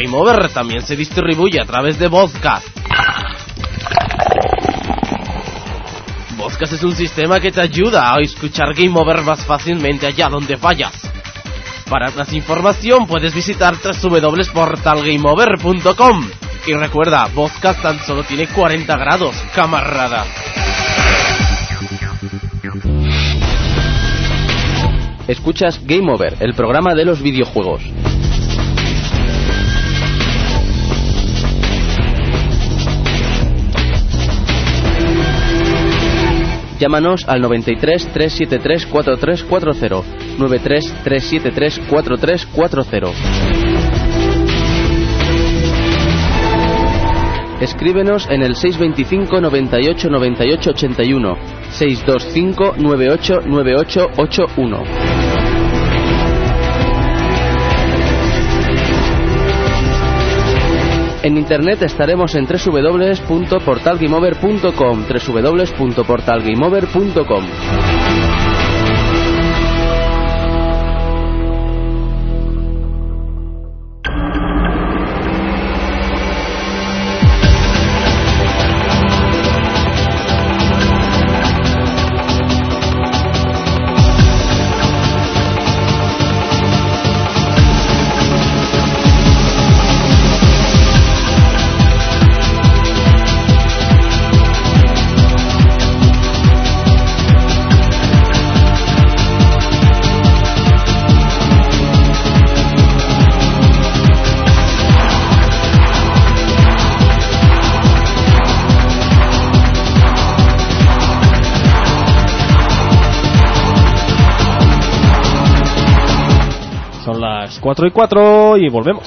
Game Over también se distribuye a través de Vodcast. Vodcast es un sistema que te ayuda a escuchar Game Over más fácilmente allá donde vayas. Para más información puedes visitar www.portalgameover.com. Y recuerda, Vodcast tan solo tiene 40 grados, camarada. Escuchas Game Over, el programa de los videojuegos. Llámanos al 93 373 4340, 93 373 4340. Escríbenos en el 625 98 98 81, 625 98 98 81. En internet estaremos en www.portalgameover.com, www.portalgameover.com. Las 4:04 y volvemos.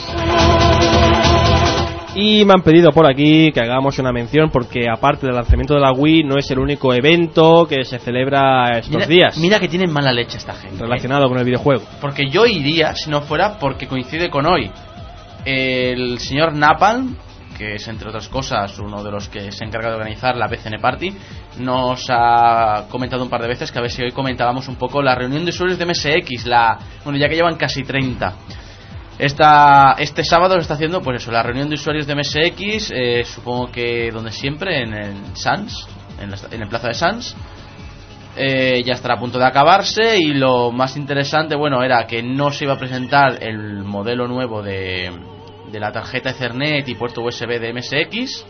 Y me han pedido por aquí que hagamos una mención porque aparte del lanzamiento de la Wii no es el único evento que se celebra estos días. Mira que tienen mala leche esta gente relacionado con el videojuego. Porque yo iría si no fuera porque coincide con hoy. El señor Napalm, que es entre otras cosas uno de los que se encarga de organizar la BCN Party, nos ha comentado un par de veces que a ver si hoy comentábamos un poco la reunión de usuarios de MSX, ya que llevan casi 30. Este sábado se está haciendo pues eso, la reunión de usuarios de MSX, supongo que donde siempre, en el Sans, en el Plaza de Sans. Ya estará a punto de acabarse y lo más interesante, era que no se iba a presentar el modelo nuevo de la tarjeta Ethernet y puerto USB de MSX,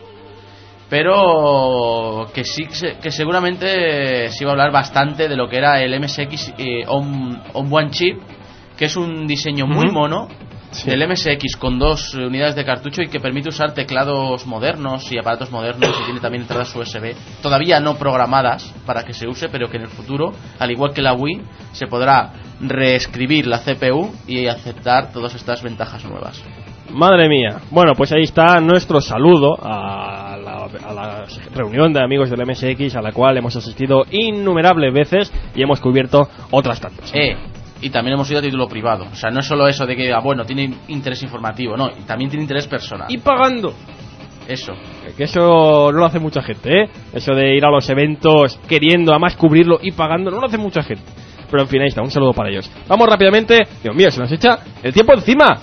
pero que sí que seguramente se iba a hablar bastante de lo que era el MSX on One Chip, que es un diseño muy mono del MSX con 2 unidades de cartucho y que permite usar teclados modernos y aparatos modernos y tiene también entradas USB todavía no programadas para que se use, pero que en el futuro, al igual que la Wii, se podrá reescribir la CPU y aceptar todas estas ventajas nuevas. Madre mía. Bueno, pues ahí está nuestro saludo a la reunión de amigos del MSX, a la cual hemos asistido innumerables veces y hemos cubierto otras tantas. Y también hemos ido a título privado. O sea, no es solo eso de que, tiene interés informativo, no, también tiene interés personal. Y pagando. Eso. Que eso no lo hace mucha gente, Eso de ir a los eventos queriendo además cubrirlo y pagando, no lo hace mucha gente. Pero en fin, ahí está, un saludo para ellos. Vamos rápidamente. Dios mío, se nos echa el tiempo encima.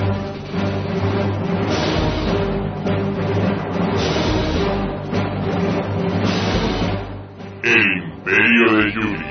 El Imperio de Yuri.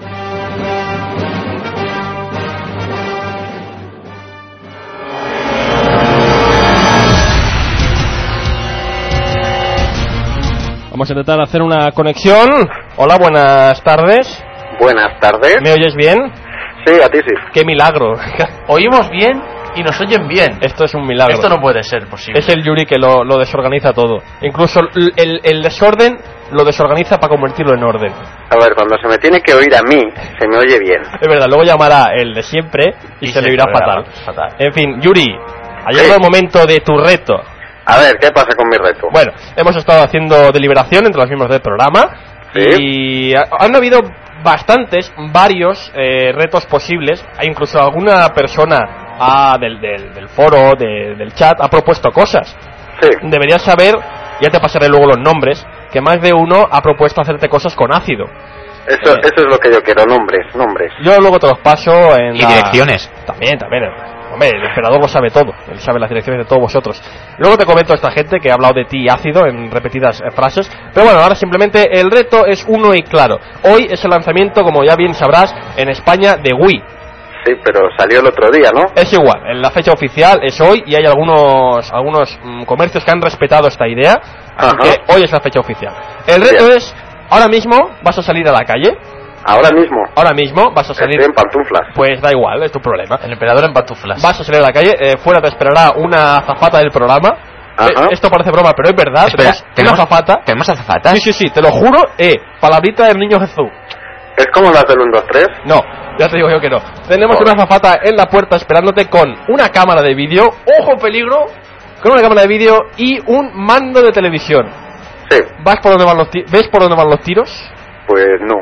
Vamos a intentar hacer una conexión. Hola, buenas tardes. Buenas tardes. ¿Me oyes bien? Sí, a ti sí. ¡Qué milagro! Oímos bien y nos oyen bien. Esto es un milagro. Esto no puede ser posible. Es el Yuri que lo desorganiza todo. Incluso el desorden lo desorganiza para convertirlo en orden. A ver, cuando se me tiene que oír a mí, se me oye bien. Es verdad, luego llamará el de siempre y se le oirá fatal. En fin, Yuri, ha llegado el momento de tu reto. A ver, ¿qué pasa con mi reto? Bueno, hemos estado haciendo deliberación entre los miembros del programa. ¿Sí? Y han habido varios retos posibles. Hay incluso alguna persona del foro, del chat, ha propuesto cosas. Sí. Deberías saber, ya te pasaré luego los nombres, que más de uno ha propuesto hacerte cosas con ácido. Eso es lo que yo quiero, nombres. Yo luego te los paso en Y direcciones. También. Hombre, el emperador lo sabe todo. Él sabe las direcciones de todos vosotros. Luego te comento a esta gente que ha hablado de ti ácido en repetidas frases. Pero bueno, ahora simplemente el reto es uno y claro. Hoy es el lanzamiento, como ya bien sabrás, en España de Wii. Sí, pero salió el otro día, ¿no? Es igual, en la fecha oficial es hoy y hay algunos comercios que han respetado esta idea. Así que hoy es la fecha oficial. El reto es, ahora mismo vas a salir a la calle. Ahora mismo vas a salir. Estoy en pantuflas. Pues da igual, es tu problema. El emperador en pantuflas. Vas a salir a la calle, fuera te esperará una azafata del programa. Esto parece broma, pero es verdad. Espera, ¿tenemos una azafata? ¿Tenemos azafatas? Sí, te lo juro. Palabrita del niño Jesús. ¿Es como las del 1, 2, 3? No, ya te digo yo que no. Tenemos una azafata en la puerta esperándote con una cámara de vídeo, ojo peligro, con una cámara de vídeo y un mando de televisión. Sí. ¿Ves por dónde van los tiros? Pues no.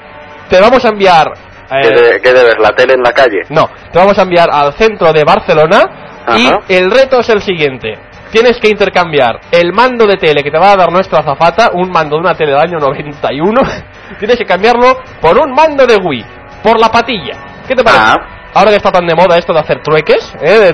Te vamos a enviar... ¿Qué debes? ¿La tele en la calle? No, te vamos a enviar al centro de Barcelona. Y el reto es el siguiente. Tienes que intercambiar el mando de tele que te va a dar nuestra azafata, un mando de una tele del año 91, tienes que cambiarlo por un mando de Wii, por la patilla. ¿Qué te parece? Ahora que está tan de moda esto de hacer trueques, de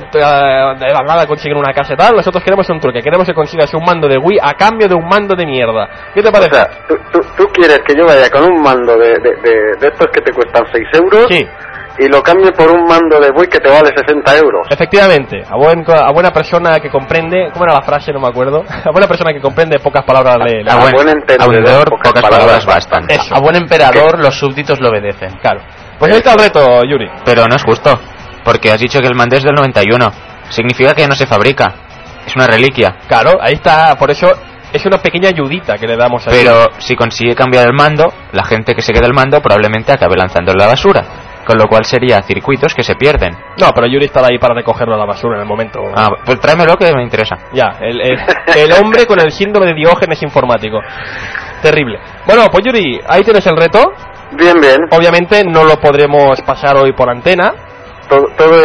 la nada conseguir una casa y tal, nosotros queremos un truque, queremos que consigas un mando de Wii a cambio de un mando de mierda. ¿Qué te parece? O sea, ¿tú quieres que yo vaya con un mando de estos que te cuestan 6 euros? Sí. Y lo cambie por un mando de Wii que te vale 60 euros. Efectivamente, a buena persona que comprende, ¿cómo era la frase? No me acuerdo. A buena persona que comprende, pocas palabras le a buen entendedor, pocas palabras bastan. A buen emperador, los súbditos le obedecen. Claro. Pues ahí está el reto, Yuri. Pero no es justo, porque has dicho que el mando es del 91. Significa que no se fabrica. Es una reliquia. Claro, ahí está, por eso es una pequeña ayudita que le damos a él. Pero si consigue cambiar el mando, la gente que se quede el mando probablemente acabe lanzándolo a la basura. Con lo cual sería circuitos que se pierden. No, pero Yuri estará ahí para recogerlo a la basura en el momento. Pues tráemelo que me interesa. Ya, el hombre con el síndrome de Diógenes informático. Terrible. Bueno, pues Yuri, ahí tienes el reto. Bien. Obviamente no lo podremos pasar hoy por antena. Todo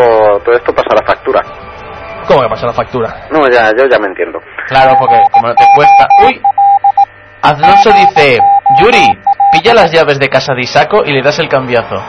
esto pasa a la factura. ¿Cómo que pasa la factura? No, yo ya me entiendo. Claro, porque como te cuesta... ¡Uy! Alonso dice, Yuri, pilla las llaves de casa de Isaco y le das el cambiazo.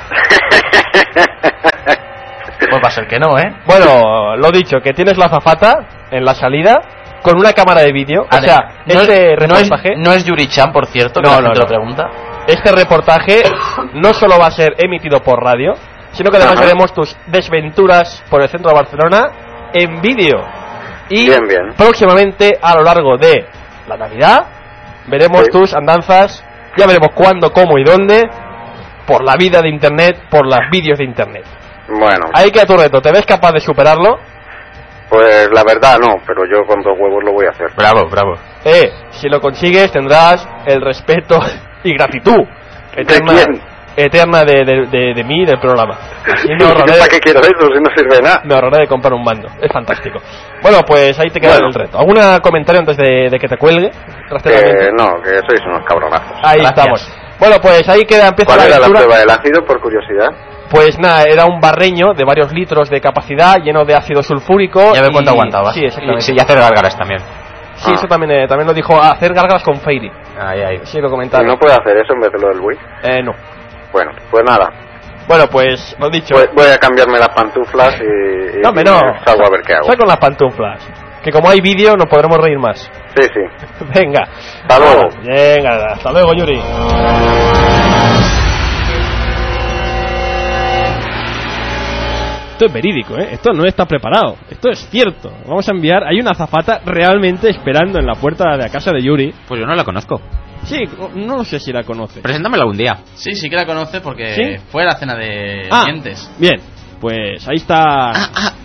Pues va a ser que no, ¿eh? Bueno, lo dicho, que tienes la azafata en la salida con una cámara de vídeo. O sea, este reportaje... No es Yuri-chan, por cierto, que no, la gente lo pregunta. Este reportaje no solo va a ser emitido por radio, sino que además veremos tus desventuras por el centro de Barcelona en vídeo. Y bien. Próximamente, a lo largo de la Navidad, veremos tus andanzas, ya veremos cuándo, cómo y dónde, por la vida de Internet, por los vídeos de Internet. Bueno. Ahí queda tu reto, ¿te ves capaz de superarlo? Pues la verdad no, pero yo con 2 huevos lo voy a hacer. Bravo. Si lo consigues tendrás el respeto y gratitud eterna de mí, del programa. ¿Para qué quiero eso si no sirve de nada? Me ahorraré de comprar un mando, es fantástico. Bueno, pues ahí te queda el reto. ¿Algún comentario antes de que te cuelgue? No, que sois unos cabronazos. Ahí estamos. Bueno, pues ahí empieza la aventura. ¿Cuál era la prueba del ácido, por curiosidad? Pues nada, era un barreño de varios litros de capacidad, lleno de ácido sulfúrico. Ya ve cuánto aguantaba. Sí, exactamente. Y hacer gárgaras también. Sí, eso también lo dijo, hacer gárgaras con Fairy. Ahí. Sí, lo comentaron. ¿Y no puede hacer eso en vez de lo del Wii? No. Bueno, pues nada. Bueno, pues, lo dicho. Voy a cambiarme las pantuflas y salgo a ver qué hago. Sal con las pantuflas. Que como hay vídeo, nos podremos reír más. Sí. Venga. Hasta luego. Venga, hasta luego, Yuri. Esto es verídico, esto no está preparado, esto es cierto. Vamos a enviar, hay una azafata realmente esperando en la puerta de la casa de Yuri. Pues yo no la conozco. Sí, no sé si la conoce. Preséntamela un día. Sí que la conoce porque fue a la cena de dientes. Bien, pues ahí está.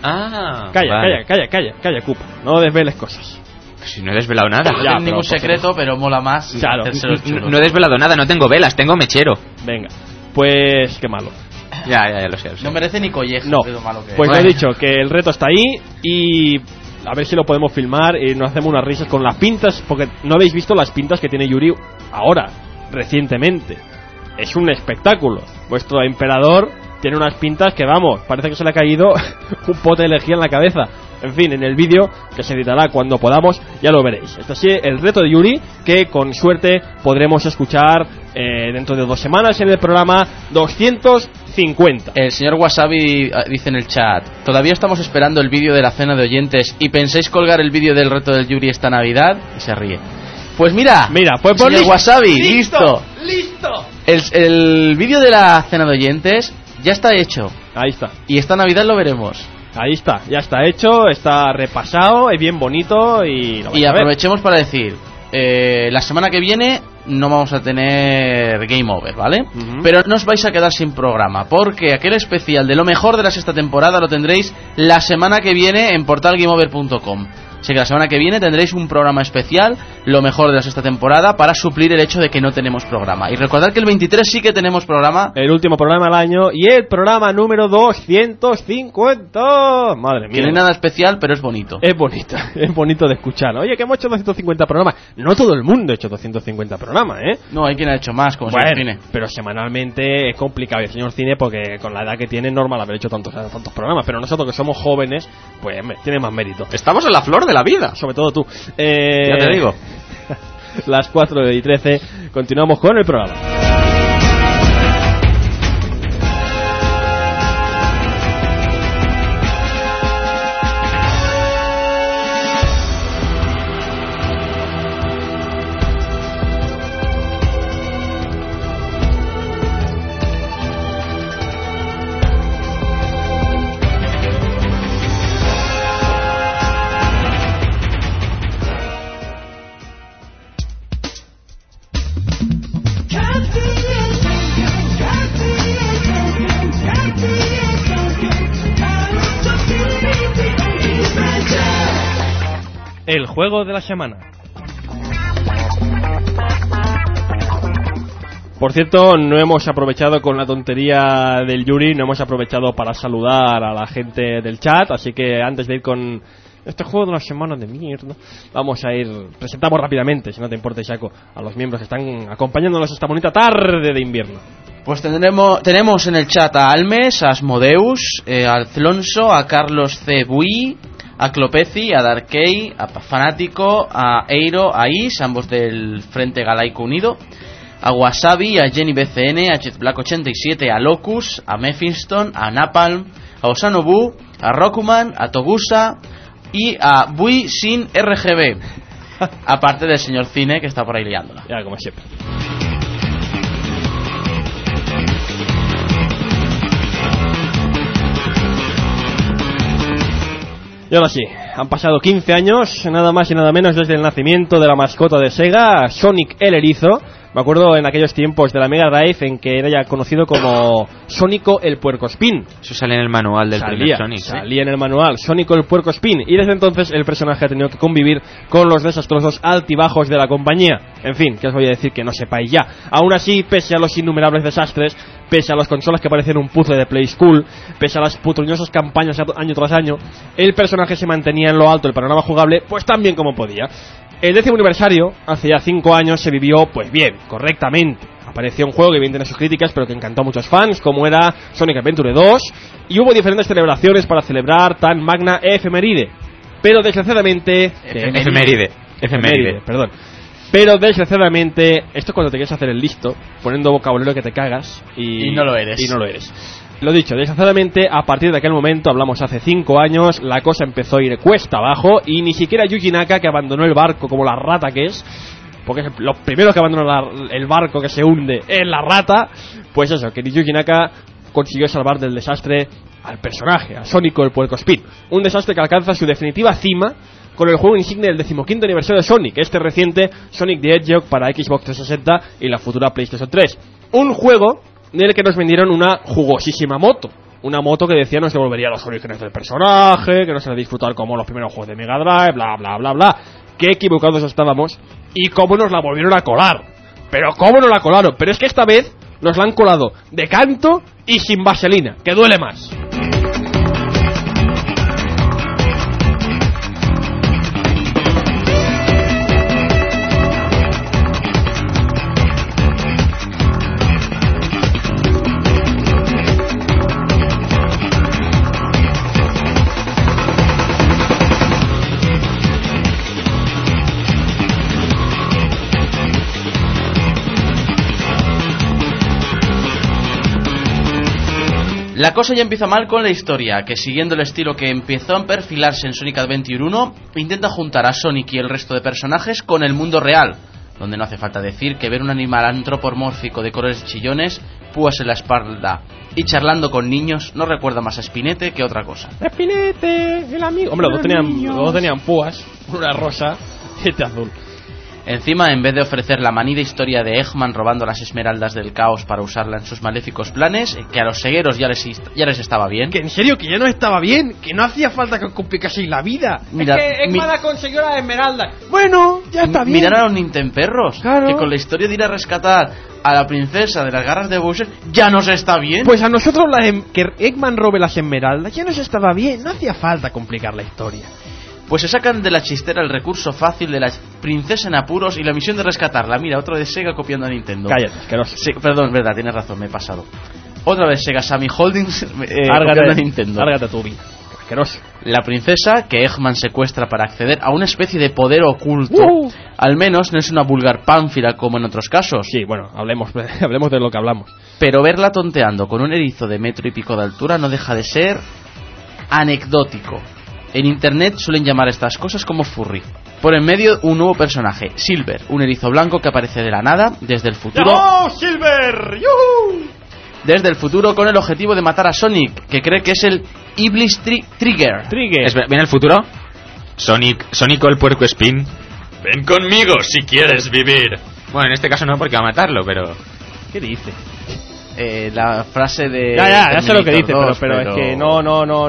Calla, Cupa, no desveles cosas. Si no he desvelado nada. No tengo ningún secreto, pero mola más. Claro. No he desvelado nada, no tengo velas, tengo mechero. Venga, pues qué malo. Ya lo sé. No merece ni colleja. No, lo malo que pues lo he dicho, que el reto está ahí y a ver si lo podemos filmar y nos hacemos unas risas con las pintas, porque no habéis visto las pintas que tiene Yuri ahora, recientemente. Es un espectáculo. Vuestro emperador tiene unas pintas que, vamos, parece que se le ha caído un pote de lejía en la cabeza. En fin, en el vídeo que se editará cuando podamos, ya lo veréis. Este es el reto de Yuri, que con suerte podremos escuchar dentro de 2 semanas en el programa 250. El señor Wasabi dice en el chat: todavía estamos esperando el vídeo de la cena de oyentes y pensáis colgar el vídeo del reto del Yuri esta Navidad, y se ríe. Pues mira, pues señor listo, Wasabi, listo. El vídeo de la cena de oyentes ya está hecho. Ahí está. Y esta Navidad lo veremos. Ahí está, ya está hecho, está repasado, es bien bonito y lo vais a ver. Aprovechemos para decir, la semana que viene no vamos a tener Game Over, ¿vale? Pero no os vais a quedar sin programa, porque aquel especial de lo mejor de la sexta temporada lo tendréis la semana que viene en portalgameover.com. Así que la semana que viene tendréis un programa especial, lo mejor de la sexta temporada, para suplir el hecho de que no tenemos programa. Y recordad que el 23 sí que tenemos programa. El último programa del año y el programa número 250. Madre mía. Que no hay nada especial, pero es bonito. Es bonito de escuchar. Oye, que hemos hecho 250 programas. No todo el mundo ha hecho 250 programas, ¿eh? No, hay quien ha hecho más, como señor Cine. Pero semanalmente es complicado. Y el señor Cine, porque con la edad que tiene, es normal haber hecho tantos programas. Pero nosotros que somos jóvenes, pues tiene más mérito. Estamos en la flor de la vida. Sobre todo tú. Ya te digo. Las 4:13. Continuamos con el programa. El juego de la semana. Por cierto, no hemos aprovechado con la tontería del Yuri, no hemos aprovechado para saludar a la gente del chat, así que antes de ir con este juego de la semana de mierda, vamos a ir, presentamos rápidamente, si no te importa, Isaco, a los miembros que están acompañándonos esta bonita tarde de invierno. Pues tenemos en el chat a Almes, a Asmodeus, a Alonso, a Carlos C. Bui, a Clopeci, a Darkey, a Fanático, a Eiro, a Is, ambos del Frente Galaico Unido, a Wasabi, a Jenny BCN, a JetBlack87, a Locus, a Mephiston, a Napalm, a Osanobu, a Rokuman, a Togusa y a Bui sin RGB, aparte del señor Cine, que está por ahí liándola. Ya, como siempre. Y ahora sí, han pasado 15 años, nada más y nada menos, desde el nacimiento de la mascota de Sega, Sonic el Erizo. Me acuerdo en aquellos tiempos de la Mega Drive en que era ya conocido como Sónico el Puercoespín. Eso salía en el manual del primer Sonic. Salía en el manual, Sónico el Puercoespín. Y desde entonces el personaje ha tenido que convivir con los desastrosos altibajos de la compañía. En fin, que os voy a decir que no sepáis ya. Aún así, pese a los innumerables desastres, pese a las consolas que parecen un puzzle de Play School, pese a las putrunñosas campañas año tras año, el personaje se mantenía en lo alto del panorama jugable, pues tan bien como podía. El 10º aniversario, hace ya 5 años, se vivió pues bien, correctamente. Apareció un juego que bien tiene sus críticas, pero que encantó a muchos fans, como era Sonic Adventure 2, y hubo diferentes celebraciones para celebrar tan magna efeméride. Pero desgraciadamente... Efeméride. Perdón. Pero desgraciadamente, esto es cuando te quieres hacer el listo, poniendo vocabulario que te cagas y no lo eres. Y no lo eres. Lo dicho, desgraciadamente, a partir de aquel momento, hablamos hace 5 años, la cosa empezó a ir cuesta abajo y ni siquiera Yuji Naka, que abandonó el barco como la rata que es, porque es lo primero que abandona el barco que se hunde es la rata, pues eso, que Yuji Naka consiguió salvar del desastre al personaje, a Sónico el Puercoespín. Un desastre que alcanza su definitiva cima con el juego insignia del 15º aniversario de Sonic, este reciente Sonic the Hedgehog para Xbox 360 y la futura PlayStation 3. Un juego en el que nos vendieron una jugosísima moto. Una moto que decía nos devolvería los orígenes del personaje, que nos haría disfrutar como los primeros juegos de Mega Drive, bla, bla, bla, bla. Qué equivocados estábamos y cómo nos la volvieron a colar. Pero cómo nos la colaron. Pero es que esta vez nos la han colado de canto y sin vaselina, que duele más. La cosa ya empieza mal con la historia, que siguiendo el estilo que empezó a perfilarse en Sonic Adventure 1, intenta juntar a Sonic y el resto de personajes con el mundo real, donde no hace falta decir que ver un animal antropomórfico de colores chillones, púas en la espalda y charlando con niños no recuerda más a Spinete que otra cosa. Spinete, el amigo. Hombre, los dos tenían púas, una rosa y este azul. Encima, en vez de ofrecer la manida historia de Eggman robando las esmeraldas del caos para usarla en sus maléficos planes, que a los cegueros ya les estaba bien. Que en serio, que ya no estaba bien, que no hacía falta que os complicaseis la vida. Mira, es que Eggman ha conseguido las esmeraldas. Bueno, ya está bien. Mirar a los Nintenperros, claro, que con la historia de ir a rescatar a la princesa de las garras de Bowser ya nos está bien. Pues a nosotros que Eggman robe las esmeraldas ya nos estaba bien, no hacía falta complicar la historia. Pues se sacan de la chistera el recurso fácil de la princesa en apuros y la misión de rescatarla. Mira, otro de Sega copiando a Nintendo. Cállate, asqueroso. Sí, perdón, verdad, tienes razón, me he pasado. Otra vez Sega Sammy Holdings copiando a Nintendo. Lárgate tu vida. Asqueroso. La princesa que Eggman secuestra para acceder a una especie de poder oculto. Al menos no es una vulgar pánfila como en otros casos. Sí, bueno, hablemos de lo que hablamos. Pero verla tonteando con un erizo de 1,5 metros de altura no deja de ser anecdótico. En internet suelen llamar estas cosas como furry. Por en medio, un nuevo personaje, Silver, un erizo blanco que aparece de la nada, desde el futuro. ¡Oh, Silver! ¡Yuhu! Desde el futuro con el objetivo de matar a Sonic, que cree que es el Iblis Trigger. ¿Viene el futuro? Sonic el puerco espín. Ven conmigo si quieres vivir. Bueno, en este caso no, porque va a matarlo, pero... ¿Qué dice? La frase de... Ya sé lo que dice, 2, pero es que no.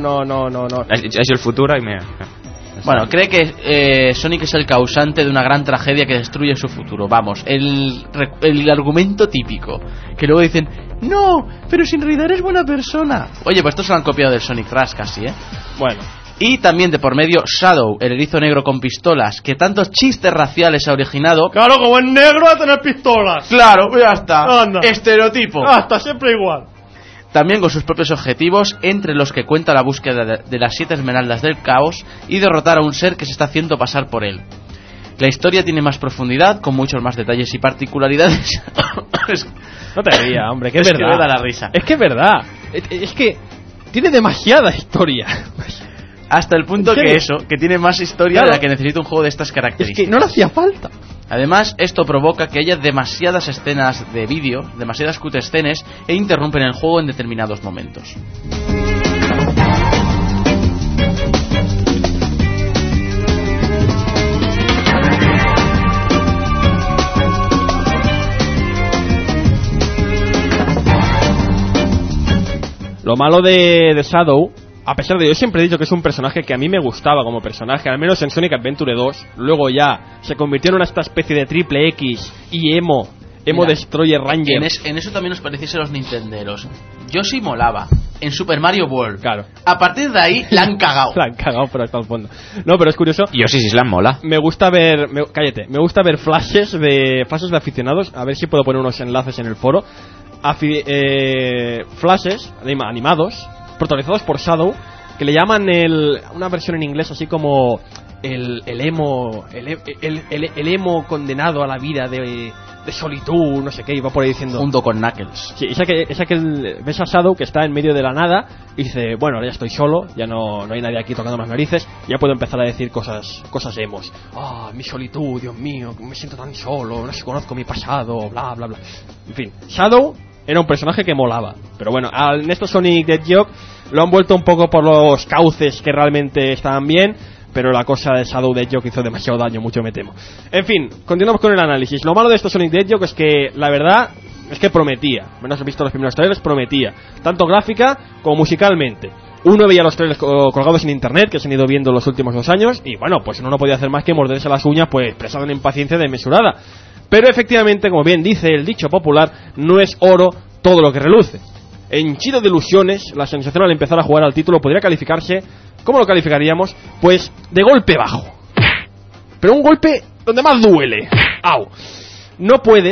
Es el futuro y me... Bueno, cree que Sonic es el causante de una gran tragedia que destruye su futuro. Vamos, el argumento típico. Que luego dicen, no, pero si en realidad eres buena persona. Oye, pues esto se lo han copiado del Sonic Rush casi, ¿eh? Bueno. Y también de por medio Shadow, el erizo negro con pistolas, que tantos chistes raciales ha originado. Claro, como es negro va a tener pistolas. Claro, ya está. Anda. Estereotipo. Está siempre igual. También con sus propios objetivos, entre los que cuenta la búsqueda de las 7 esmeraldas del caos y derrotar a un ser que se está haciendo pasar por él. La historia tiene más profundidad, con muchos más detalles y particularidades. No te rías, hombre, que es verdad. Que me da la risa. Es que es verdad. Es que tiene demasiada historia. Hasta el punto que tiene más historia de la que necesita un juego de estas características. Es que no le hacía falta. Además, esto provoca que haya demasiadas escenas de vídeo, demasiadas cutscenes, e interrumpen el juego en determinados momentos. Lo malo de Shadow, a pesar de yo siempre he dicho que es un personaje que a mí me gustaba como personaje, al menos en Sonic Adventure 2, luego ya se convirtió en esta especie de triple X y Emo Destroyer Ranger. En eso también nos pareciese los nintenderos. Yoshi molaba en Super Mario World. Claro. A partir de ahí la han cagado. La han cagado, pero hasta el fondo. No, pero es curioso. Yoshi Island mola. Me gusta ver, me gusta ver flashes de aficionados, a ver si puedo poner unos enlaces en el foro. Flashes animados protagonizados por Shadow, que le llaman una versión en inglés así como el emo condenado a la vida de solitud, no sé qué, iba por ahí diciendo junto con Knuckles. Sí, es aquel ves a Shadow que está en medio de la nada y dice, bueno, ya estoy solo, ya no hay nadie aquí tocando las narices, ya puedo empezar a decir cosas emos. Mi solitud, Dios mío, me siento tan solo, no sé, conozco mi pasado, bla bla bla. En fin, Shadow era un personaje que molaba, pero bueno, en estos Sonic the Hedgehog lo han vuelto un poco por los cauces que realmente estaban bien, pero la cosa de Shadow the Hedgehog hizo demasiado daño, mucho me temo. En fin, continuamos con el análisis. Lo malo de estos Sonic the Hedgehog es que, la verdad, es que prometía, menos he visto los primeros trailers, prometía, tanto gráfica como musicalmente. Uno veía los trailers colgados en internet, que se han ido viendo los últimos 2 años, y bueno, pues uno no podía hacer más que morderse las uñas, pues expresado en impaciencia desmesurada. Pero efectivamente, como bien dice el dicho popular, no es oro todo lo que reluce. Henchido de ilusiones, la sensación al empezar a jugar al título podría calificarse, ¿cómo lo calificaríamos? Pues de golpe bajo. Pero un golpe donde más duele. ¡Au! No puedes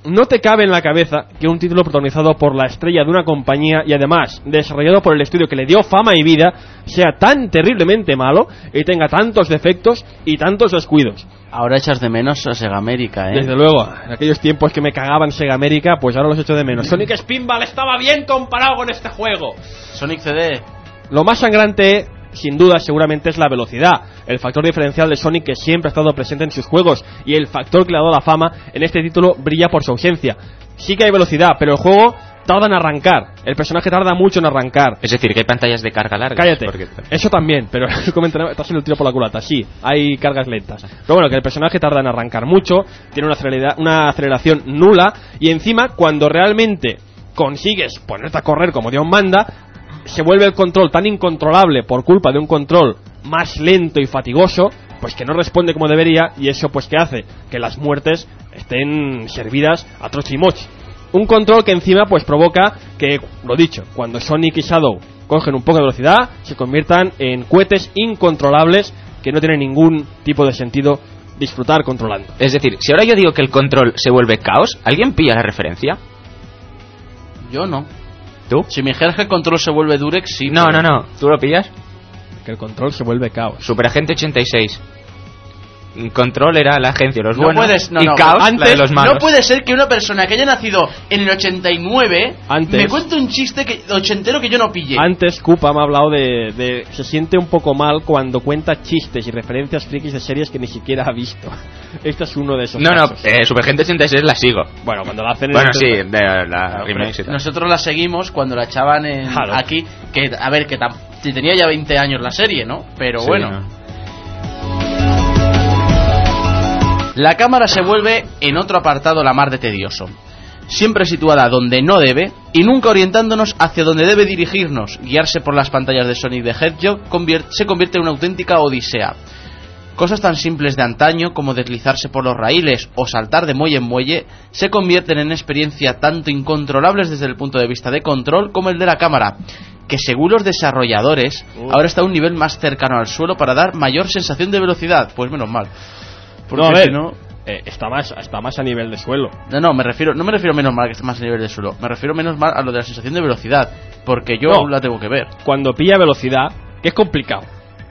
no te cabe en la cabeza que un título protagonizado por la estrella de una compañía y además desarrollado por el estudio que le dio fama y vida sea tan terriblemente malo y tenga tantos defectos y tantos descuidos. Ahora echas de menos a Sega América, ¿eh? Desde luego, en aquellos tiempos que me cagaban Sega América, pues ahora los echo de menos. Sonic Spinball estaba bien comparado con este juego. Sonic CD. Lo más sangrante, sin duda, seguramente es la velocidad, el factor diferencial de Sonic que siempre ha estado presente en sus juegos y el factor que le ha dado la fama en este título brilla por su ausencia. Sí que hay velocidad, pero el juego tarda en arrancar, el personaje tarda mucho en arrancar. Es decir, que hay pantallas de carga largas. Cállate, porque... eso también, pero el comentario está haciendo el tiro por la culata. Sí, hay cargas lentas, pero bueno, que el personaje tarda en arrancar mucho, tiene una aceleración nula y encima cuando realmente consigues ponerte a correr como Dios manda, se vuelve el control tan incontrolable por culpa de un control más lento y fatigoso, pues que no responde como debería, y eso pues que hace que las muertes estén servidas a troche y moche. Un control que encima pues provoca que, lo dicho, cuando Sonic y Shadow cogen un poco de velocidad, se conviertan en cohetes incontrolables que no tienen ningún tipo de sentido disfrutar controlando. Es decir, si ahora yo digo que el control se vuelve caos, ¿alguien pilla la referencia? Yo no. ¿Tú? Si me dijeras que el control se vuelve Durex, sí. No, pero... no. ¿Tú lo pillas? Que el control se vuelve caos. Superagente 86. Control era la agencia, los No buenos, puedes, no, y no, caos, antes, la de los malos. No puede ser que una persona que haya nacido en el 89 antes, me cuente un chiste ochentero que yo no pille. Antes Koopa me ha hablado de se siente un poco mal cuando cuenta chistes y referencias frikis de series que ni siquiera ha visto. Este es uno de esos casos. Superagente 86 la sigo. Bueno, cuando la hacen bueno, sí, de la remake y tal. Nosotros la seguimos cuando la echaban claro. Aquí, que a ver, que tenía ya 20 años la serie, ¿no? Pero sí, bueno. ¿No? La cámara se vuelve en otro apartado la mar de tedioso, siempre situada donde no debe y nunca orientándonos hacia donde debe dirigirnos. Guiarse por las pantallas de Sonic the Hedgehog se convierte en una auténtica odisea. Cosas tan simples de antaño como deslizarse por los raíles o saltar de muelle en muelle se convierten en experiencia tanto incontrolables desde el punto de vista de control como el de la cámara, que según los desarrolladores ahora está a un nivel más cercano al suelo para dar mayor sensación de velocidad. Pues menos mal. No, a ver, si no, está más a nivel de suelo. No me refiero menos mal que esté más a nivel de suelo. Me refiero menos mal a lo de la sensación de velocidad, porque yo aún la tengo que ver. Cuando pilla velocidad, que es complicado,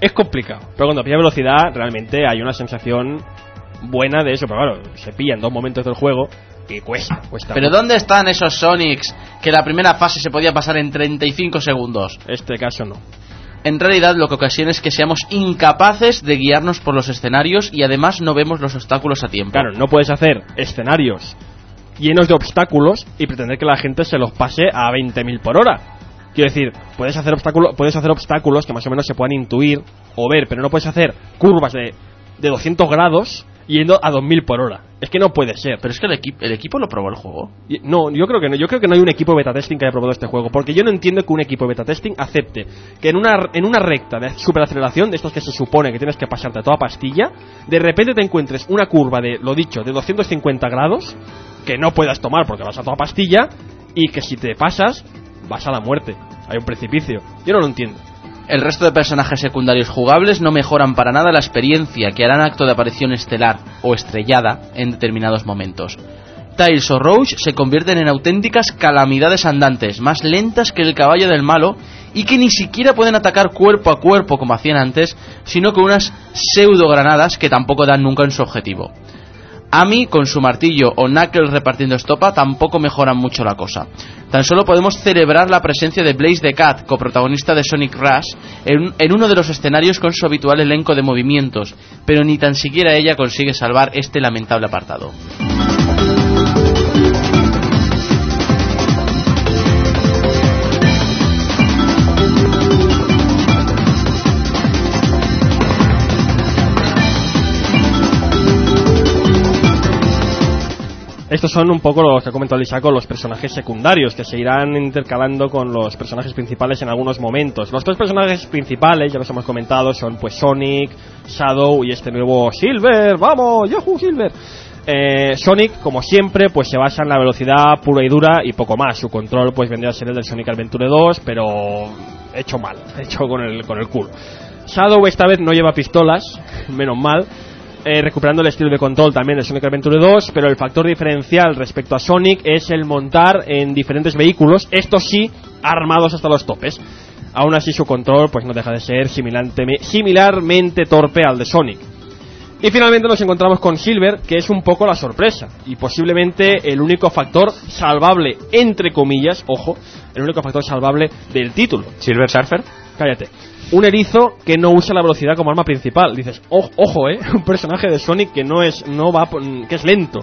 pero cuando pilla velocidad realmente hay una sensación buena de eso. Pero claro, se pilla en dos momentos del juego y cuesta. Pero mucho. ¿Dónde están esos Sonics que la primera fase se podía pasar en 35 segundos? Este caso no. En realidad lo que ocasiona es que seamos incapaces de guiarnos por los escenarios y además no vemos los obstáculos a tiempo. Claro, no puedes hacer escenarios llenos de obstáculos y pretender que la gente se los pase a 20.000 por hora. Quiero decir, puedes hacer obstáculos que más o menos se puedan intuir o ver, pero no puedes hacer curvas de 200 grados yendo a 2.000 por hora. Es que no puede ser. Pero es que el equipo lo probó el juego. No, yo creo que no. Yo creo que no hay un equipo beta testing que haya probado este juego, porque yo no entiendo que un equipo beta testing acepte que en una recta de superaceleración, de estos que se supone que tienes que pasarte a toda pastilla, de repente te encuentres una curva de, lo dicho, de 250 grados que no puedas tomar porque vas a toda pastilla y que si te pasas vas a la muerte. Hay un precipicio. Yo no lo entiendo. El resto de personajes secundarios jugables no mejoran para nada la experiencia, que harán acto de aparición estelar o estrellada en determinados momentos. Tails o Rouge se convierten en auténticas calamidades andantes, más lentas que el caballo del malo y que ni siquiera pueden atacar cuerpo a cuerpo como hacían antes, sino con unas pseudo granadas que tampoco dan nunca en su objetivo. Amy con su martillo o Knuckles repartiendo estopa tampoco mejoran mucho la cosa. Tan solo podemos celebrar la presencia de Blaze the Cat, coprotagonista de Sonic Rush, en uno de los escenarios con su habitual elenco de movimientos, pero ni tan siquiera ella consigue salvar este lamentable apartado. Estos son un poco los que ha comentado Lisaco, los personajes secundarios que se irán intercalando con los personajes principales en algunos momentos. Los tres personajes principales, ya los hemos comentado, son pues Sonic, Shadow y este nuevo Silver. ¡Vamos! ¡Yahoo Silver! Sonic, como siempre, pues se basa en la velocidad pura y dura y poco más. Su control pues vendría a ser el del Sonic Adventure 2, pero hecho mal, hecho con el culo. Shadow esta vez no lleva pistolas, menos mal. recuperando el estilo de control también de Sonic Adventure 2, pero el factor diferencial respecto a Sonic es el montar en diferentes vehículos, estos sí, armados hasta los topes. Aún así su control pues no deja de ser similarmente torpe al de Sonic. Y finalmente nos encontramos con Silver, que es un poco la sorpresa y posiblemente el único factor salvable, entre comillas, ojo, el único factor salvable del título. ¿Silver Surfer? Cállate. Un erizo que no usa la velocidad como arma principal. Dices, ojo, un personaje de Sonic que que es lento.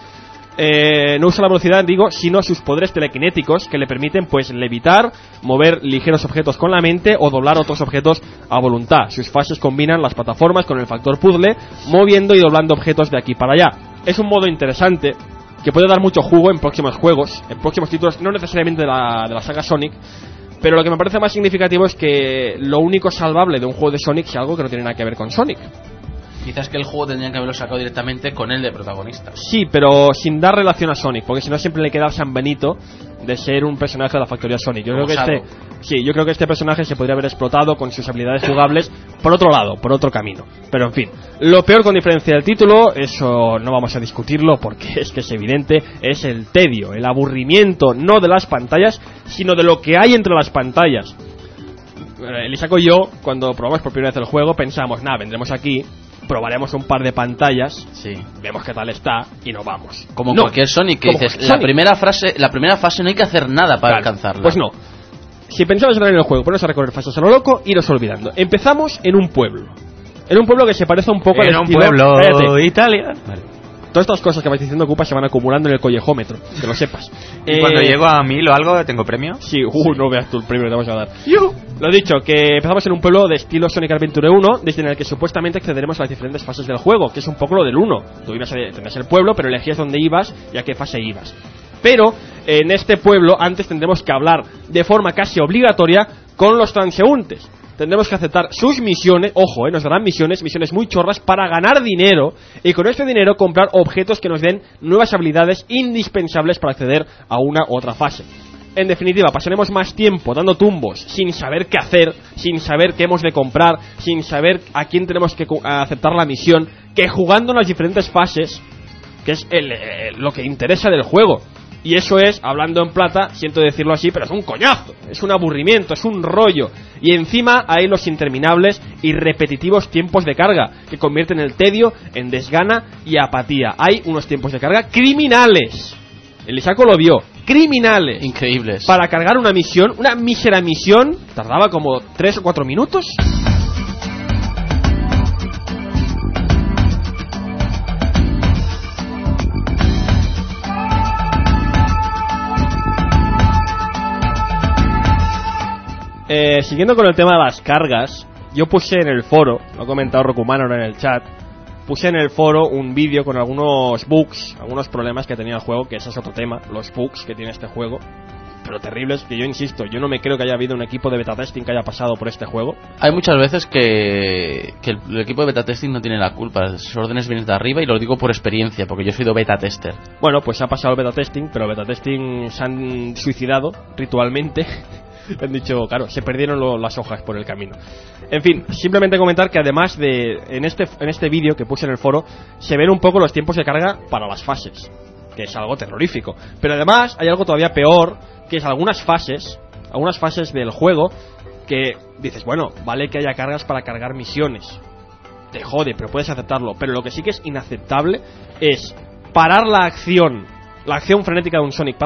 No usa la velocidad, digo, sino sus poderes telequinéticos que le permiten pues levitar, mover ligeros objetos con la mente o doblar otros objetos a voluntad. Sus fases combinan las plataformas con el factor puzzle, moviendo y doblando objetos de aquí para allá. Es un modo interesante que puede dar mucho jugo en próximos juegos, en próximos títulos, no necesariamente de la saga Sonic. Pero lo que me parece más significativo es que lo único salvable de un juego de Sonic sea algo que no tiene nada que ver con Sonic. Quizás que el juego tendrían que haberlo sacado directamente con él de protagonista. Sí, pero sin dar relación a Sonic, porque si no siempre le queda el San Benito de ser un personaje de la factoría Sonic. Yo creo que este personaje se podría haber explotado con sus habilidades jugables por otro lado, por otro camino. Pero en fin, lo peor con diferencia del título, eso no vamos a discutirlo porque es que es evidente, es el tedio, el aburrimiento, no de las pantallas, sino de lo que hay entre las pantallas. Elisaco y yo, cuando probamos por primera vez el juego, pensamos, vendremos aquí, probaremos un par de pantallas, sí, vemos qué tal está y nos vamos. Como cualquier Sonic, que dices, la primera fase no hay que hacer nada para alcanzarla. Pues no. Si pensamos entrar en el juego, ponernos a recorrer fases a lo loco, iros olvidando. Empezamos en un pueblo. En un pueblo que se parece un poco al estilo... En un pueblo Italia. Vale. Todas estas cosas que vais diciendo, Cupa, se van acumulando en el collejómetro, que lo sepas. ¿Y cuando llego a 1000 o algo, tengo premio? Sí, no veas tú el premio que te vamos a dar. Lo dicho, que empezamos en un pueblo de estilo Sonic Adventure 1, desde el que supuestamente accederemos a las diferentes fases del juego, que es un poco lo del 1. Tú tenías el pueblo, pero elegías dónde ibas y a qué fase ibas. Pero en este pueblo antes tendremos que hablar de forma casi obligatoria con los transeúntes. Tendremos que aceptar sus misiones, ojo, nos darán misiones muy chorras para ganar dinero y con este dinero comprar objetos que nos den nuevas habilidades indispensables para acceder a una u otra fase. En definitiva, pasaremos más tiempo dando tumbos sin saber qué hacer, sin saber qué hemos de comprar, sin saber a quién tenemos que aceptar la misión, que jugando en las diferentes fases, que es lo que interesa del juego. Y eso es, hablando en plata, siento decirlo así, pero es un coñazo, es un aburrimiento, es un rollo. Y encima hay los interminables y repetitivos tiempos de carga, que convierten el tedio en desgana y apatía. Hay unos tiempos de carga criminales. El Isaco lo vio, criminales. Increíbles. Para cargar una misión, una mísera misión, tardaba como 3 o 4 minutos. Siguiendo con el tema de las cargas, yo puse en el foro, lo ha comentado Rokuman ahora en el chat, puse en el foro un vídeo con algunos bugs, algunos problemas que tenía el juego, que ese es otro tema, los bugs que tiene este juego, pero terribles, que yo insisto, yo no me creo que haya habido un equipo de beta testing que haya pasado por este juego. Hay muchas veces que el equipo de beta testing no tiene la culpa, las órdenes vienen de arriba y lo digo por experiencia, porque yo he sido beta tester. Bueno, pues ha pasado el beta testing, pero el beta testing se han suicidado ritualmente. Han dicho, claro, se perdieron las hojas por el camino. En fin, simplemente comentar que además de en este vídeo que puse en el foro se ven un poco los tiempos de carga para las fases, que es algo terrorífico. Pero además hay algo todavía peor, que es algunas fases del juego que dices, bueno, vale que haya cargas para cargar misiones, te jode, pero puedes aceptarlo. Pero lo que sí que es inaceptable es parar la acción frenética de un Sonic,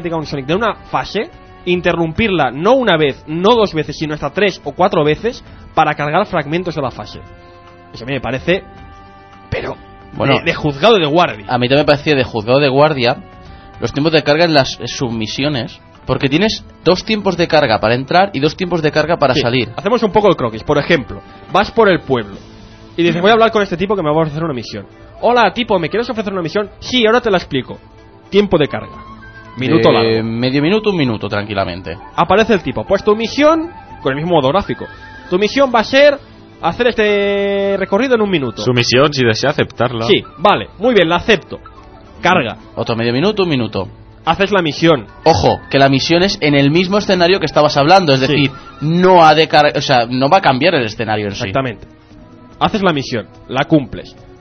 de una fase, interrumpirla no una vez, no 2 veces, sino hasta 3 o 4 veces para cargar fragmentos de la fase. Eso a mí me parece, pero bueno, de juzgado de guardia. A mí también me parecía de juzgado de guardia los tiempos de carga en las submisiones, porque tienes 2 tiempos de carga para entrar y 2 tiempos de carga para salir. Hacemos un poco el croquis. Por ejemplo, vas por el pueblo y dices, voy a hablar con este tipo que me va a ofrecer una misión. Hola, tipo, ¿me quieres ofrecer una misión? Sí, ahora te la explico. Tiempo de carga. Minuto largo. Medio minuto, 1 minuto, tranquilamente. Aparece el tipo. Pues tu misión, con el mismo modo gráfico, tu misión va a ser hacer este recorrido en 1 minuto. Su misión, si desea aceptarla. Sí, vale, muy bien, la acepto. Carga. Otro medio minuto, 1 minuto. Haces la misión. Ojo, que la misión es en el mismo escenario que estabas hablando, es decir, no ha de no va a cambiar el escenario en sí. Exactamente. Haces la misión, la cumples.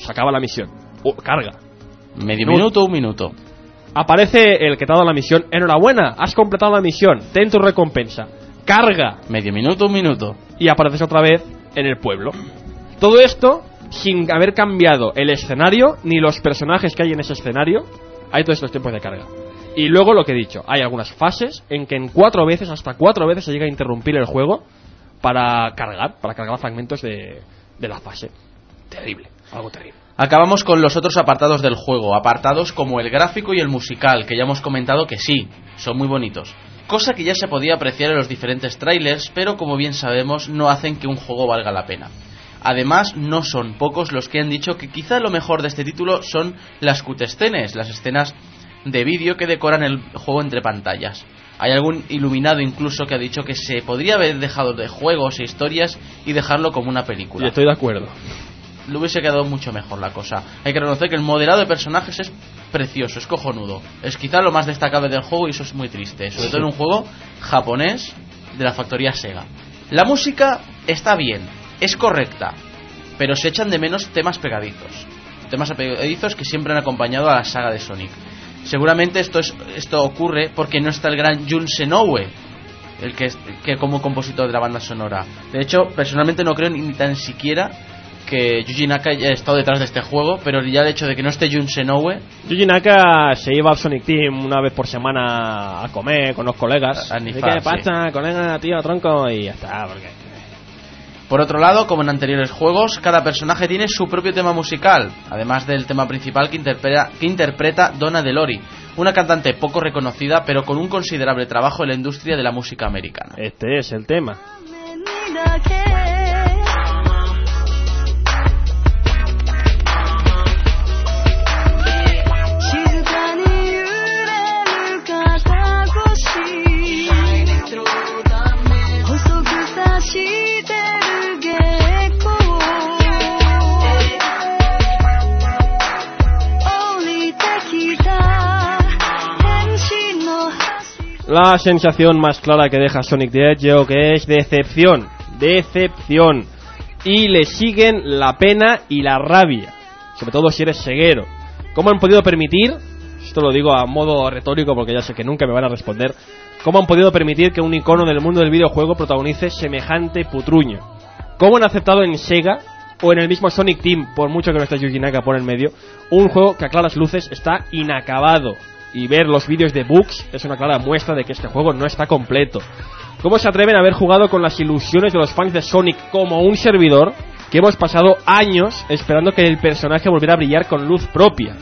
se acaba la misión. Carga. Medio minuto, un minuto. Aparece el que te ha dado la misión. Enhorabuena, has completado la misión. Ten tu recompensa. Carga. Medio minuto, un minuto. Y apareces otra vez en el pueblo. Todo esto sin haber cambiado el escenario ni los personajes que hay en ese escenario. Hay todos estos tiempos de carga. Y luego lo que he dicho, hay algunas fases en que hasta 4 veces se llega a interrumpir el juego para cargar fragmentos de la fase. Terrible, algo terrible. Acabamos con los otros apartados del juego, apartados como el gráfico y el musical, que ya hemos comentado que sí, son muy bonitos. Cosa que ya se podía apreciar en los diferentes trailers, pero como bien sabemos no hacen que un juego valga la pena. Además, no son pocos los que han dicho que quizá lo mejor de este título son las cutscenes, las escenas de vídeo que decoran el juego entre pantallas. Hay algún iluminado incluso que ha dicho que se podría haber dejado de juegos e historias y dejarlo como una película. Y estoy de acuerdo. Le hubiese quedado mucho mejor la cosa. Hay que reconocer que el modelado de personajes es precioso, es cojonudo. Es quizá lo más destacable del juego y eso es muy triste, sobre todo en un juego japonés de la factoría Sega. La música está bien, es correcta, pero se echan de menos temas pegadizos. Temas pegadizos que siempre han acompañado a la saga de Sonic. Seguramente esto ocurre porque no está el gran Jun Senoue, el que como compositor de la banda sonora. De hecho, personalmente no creo ni tan siquiera que Yuji Naka haya estado detrás de este juego, pero ya el hecho de que no esté Jun Senoue... Yuji Naka se iba al Sonic Team una vez por semana a comer con los colegas. ¿Qué pasa, colega, tío, tronco? Y ya está, porque... Por otro lado, como en anteriores juegos, cada personaje tiene su propio tema musical, además del tema principal que interpreta Donna DeLory, una cantante poco reconocida pero con un considerable trabajo en la industria de la música americana. Este es el tema. La sensación más clara que deja Sonic the Hedgehog es decepción. Decepción. Y le siguen la pena y la rabia. Sobre todo si eres ceguero. ¿Cómo han podido permitir? Esto lo digo a modo retórico porque ya sé que nunca me van a responder. ¿Cómo han podido permitir que un icono del mundo del videojuego protagonice semejante putruño? ¿Cómo han aceptado en Sega o en el mismo Sonic Team, por mucho que no esté Yuji Naka por el medio, un juego que a claras luces está inacabado? Y ver los vídeos de bugs es una clara muestra de que este juego no está completo. ¿Cómo se atreven a haber jugado con las ilusiones de los fans de Sonic como un servidor que hemos pasado años esperando que el personaje volviera a brillar con luz propia?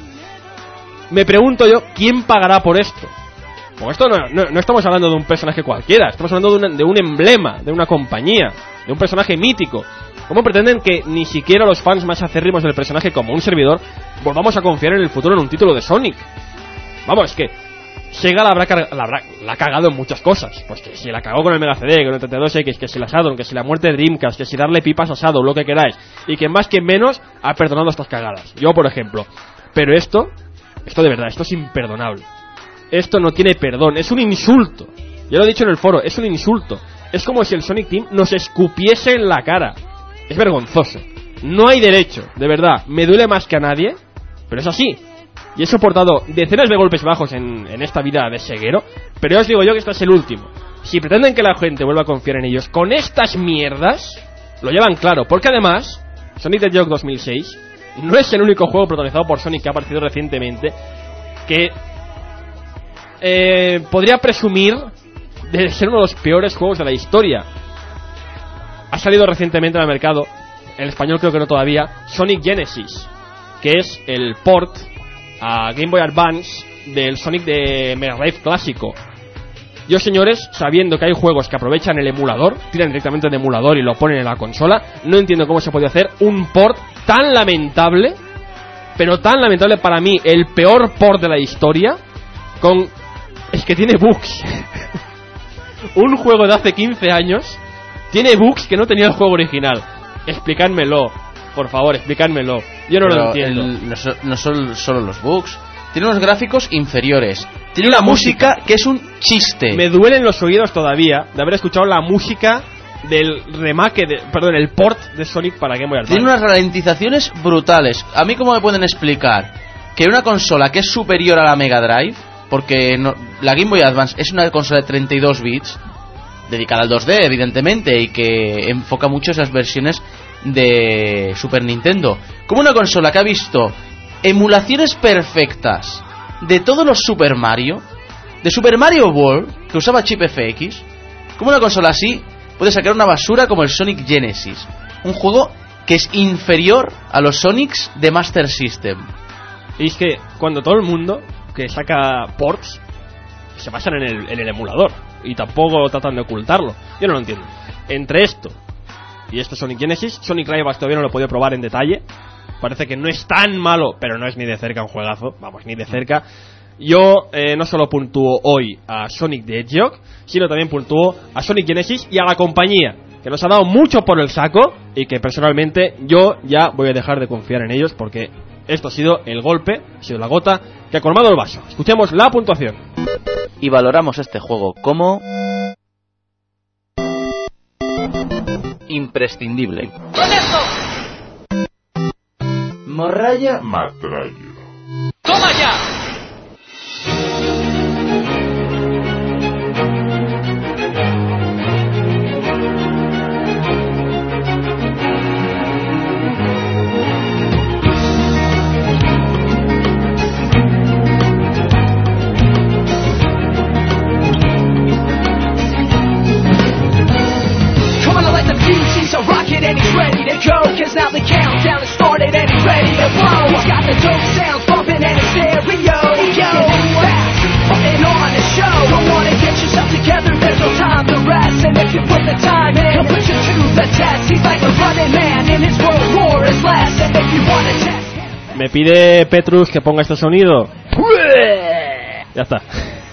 Me pregunto yo, ¿quién pagará por esto? Pues esto no estamos hablando de un personaje cualquiera, estamos hablando de un emblema, de una compañía, de un personaje mítico. ¿Cómo pretenden que ni siquiera los fans más acérrimos del personaje como un servidor volvamos a confiar en el futuro en un título de Sonic? Vamos, es que Sega la ha cagado en muchas cosas. Pues que si la cagó con el Mega CD, con el 32X, que si la Saturn, que si la muerte de Dreamcast, que si darle pipas a Shadow, lo que queráis. Y que más que menos ha perdonado estas cagadas. Yo, por ejemplo. Pero esto de verdad, esto es imperdonable. Esto no tiene perdón, es un insulto. Ya lo he dicho en el foro, es un insulto. Es como si el Sonic Team nos escupiese en la cara. Es vergonzoso. No hay derecho, de verdad. Me duele más que a nadie, pero es así. Y he soportado decenas de golpes bajos en esta vida de ceguero, pero ya os digo yo que este es el último. Si pretenden que la gente vuelva a confiar en ellos con estas mierdas, lo llevan claro, porque además Sonic the Hedgehog 2006 no es el único juego protagonizado por Sonic que ha aparecido recientemente que podría presumir de ser uno de los peores juegos de la historia. Ha salido recientemente al mercado, en español creo que no todavía, Sonic Genesis, que es el port a Game Boy Advance del Sonic de Mega Drive clásico. Yo, señores, sabiendo que hay juegos que aprovechan el emulador, tiran directamente del emulador y lo ponen en la consola, no entiendo cómo se puede hacer un port tan lamentable, pero tan lamentable para mí, el peor port de la historia, es que tiene bugs. Un juego de hace 15 años tiene bugs que no tenía el juego original. Explicádmelo, por favor, explicádmelo. Yo no lo entiendo. No son solo los bugs. Tiene unos gráficos inferiores. Tiene una música que es un chiste. Me duelen los oídos todavía de haber escuchado la música del remake, el port de Sonic para Game Boy Advance. Tiene unas ralentizaciones brutales. A mí, ¿cómo me pueden explicar que una consola que es superior a la Mega Drive, porque la Game Boy Advance es una consola de 32 bits, dedicada al 2D, evidentemente, y que enfoca mucho esas versiones de Super Nintendo, como una consola que ha visto emulaciones perfectas de todos los Super Mario, de Super Mario World, que usaba chip FX, como una consola así puede sacar una basura como el Sonic Genesis, un juego que es inferior a los Sonics de Master System. Y es que cuando todo el mundo que saca ports se basan en el emulador y tampoco tratan de ocultarlo, yo no lo entiendo. Entre esto y este Sonic Genesis, Sonic Rivals todavía no lo he podido probar en detalle. Parece que no es tan malo, pero no es ni de cerca un juegazo, vamos, ni de cerca. Yo no solo puntúo hoy a Sonic the Hedgehog, sino también puntúo a Sonic Genesis y a la compañía, que nos ha dado mucho por el saco y que personalmente yo ya voy a dejar de confiar en ellos, porque esto ha sido el golpe, ha sido la gota que ha colmado el vaso. Escuchemos la puntuación. Y valoramos este juego como imprescindible. Morralla. Matralla. ¡Toma ya! And he's ready to go, cause now the countdown has started and he's ready to blow. He's got the dope sounds bumping and his stereo. Yo, fast, putting on a show. Don't wanna get yourself together, there's no time to rest. And if you put the time in, he'll put you to the test. He's like a running man and his world war is last. And if you wanna test. Me pide Petrus que ponga este sonido. Ya está.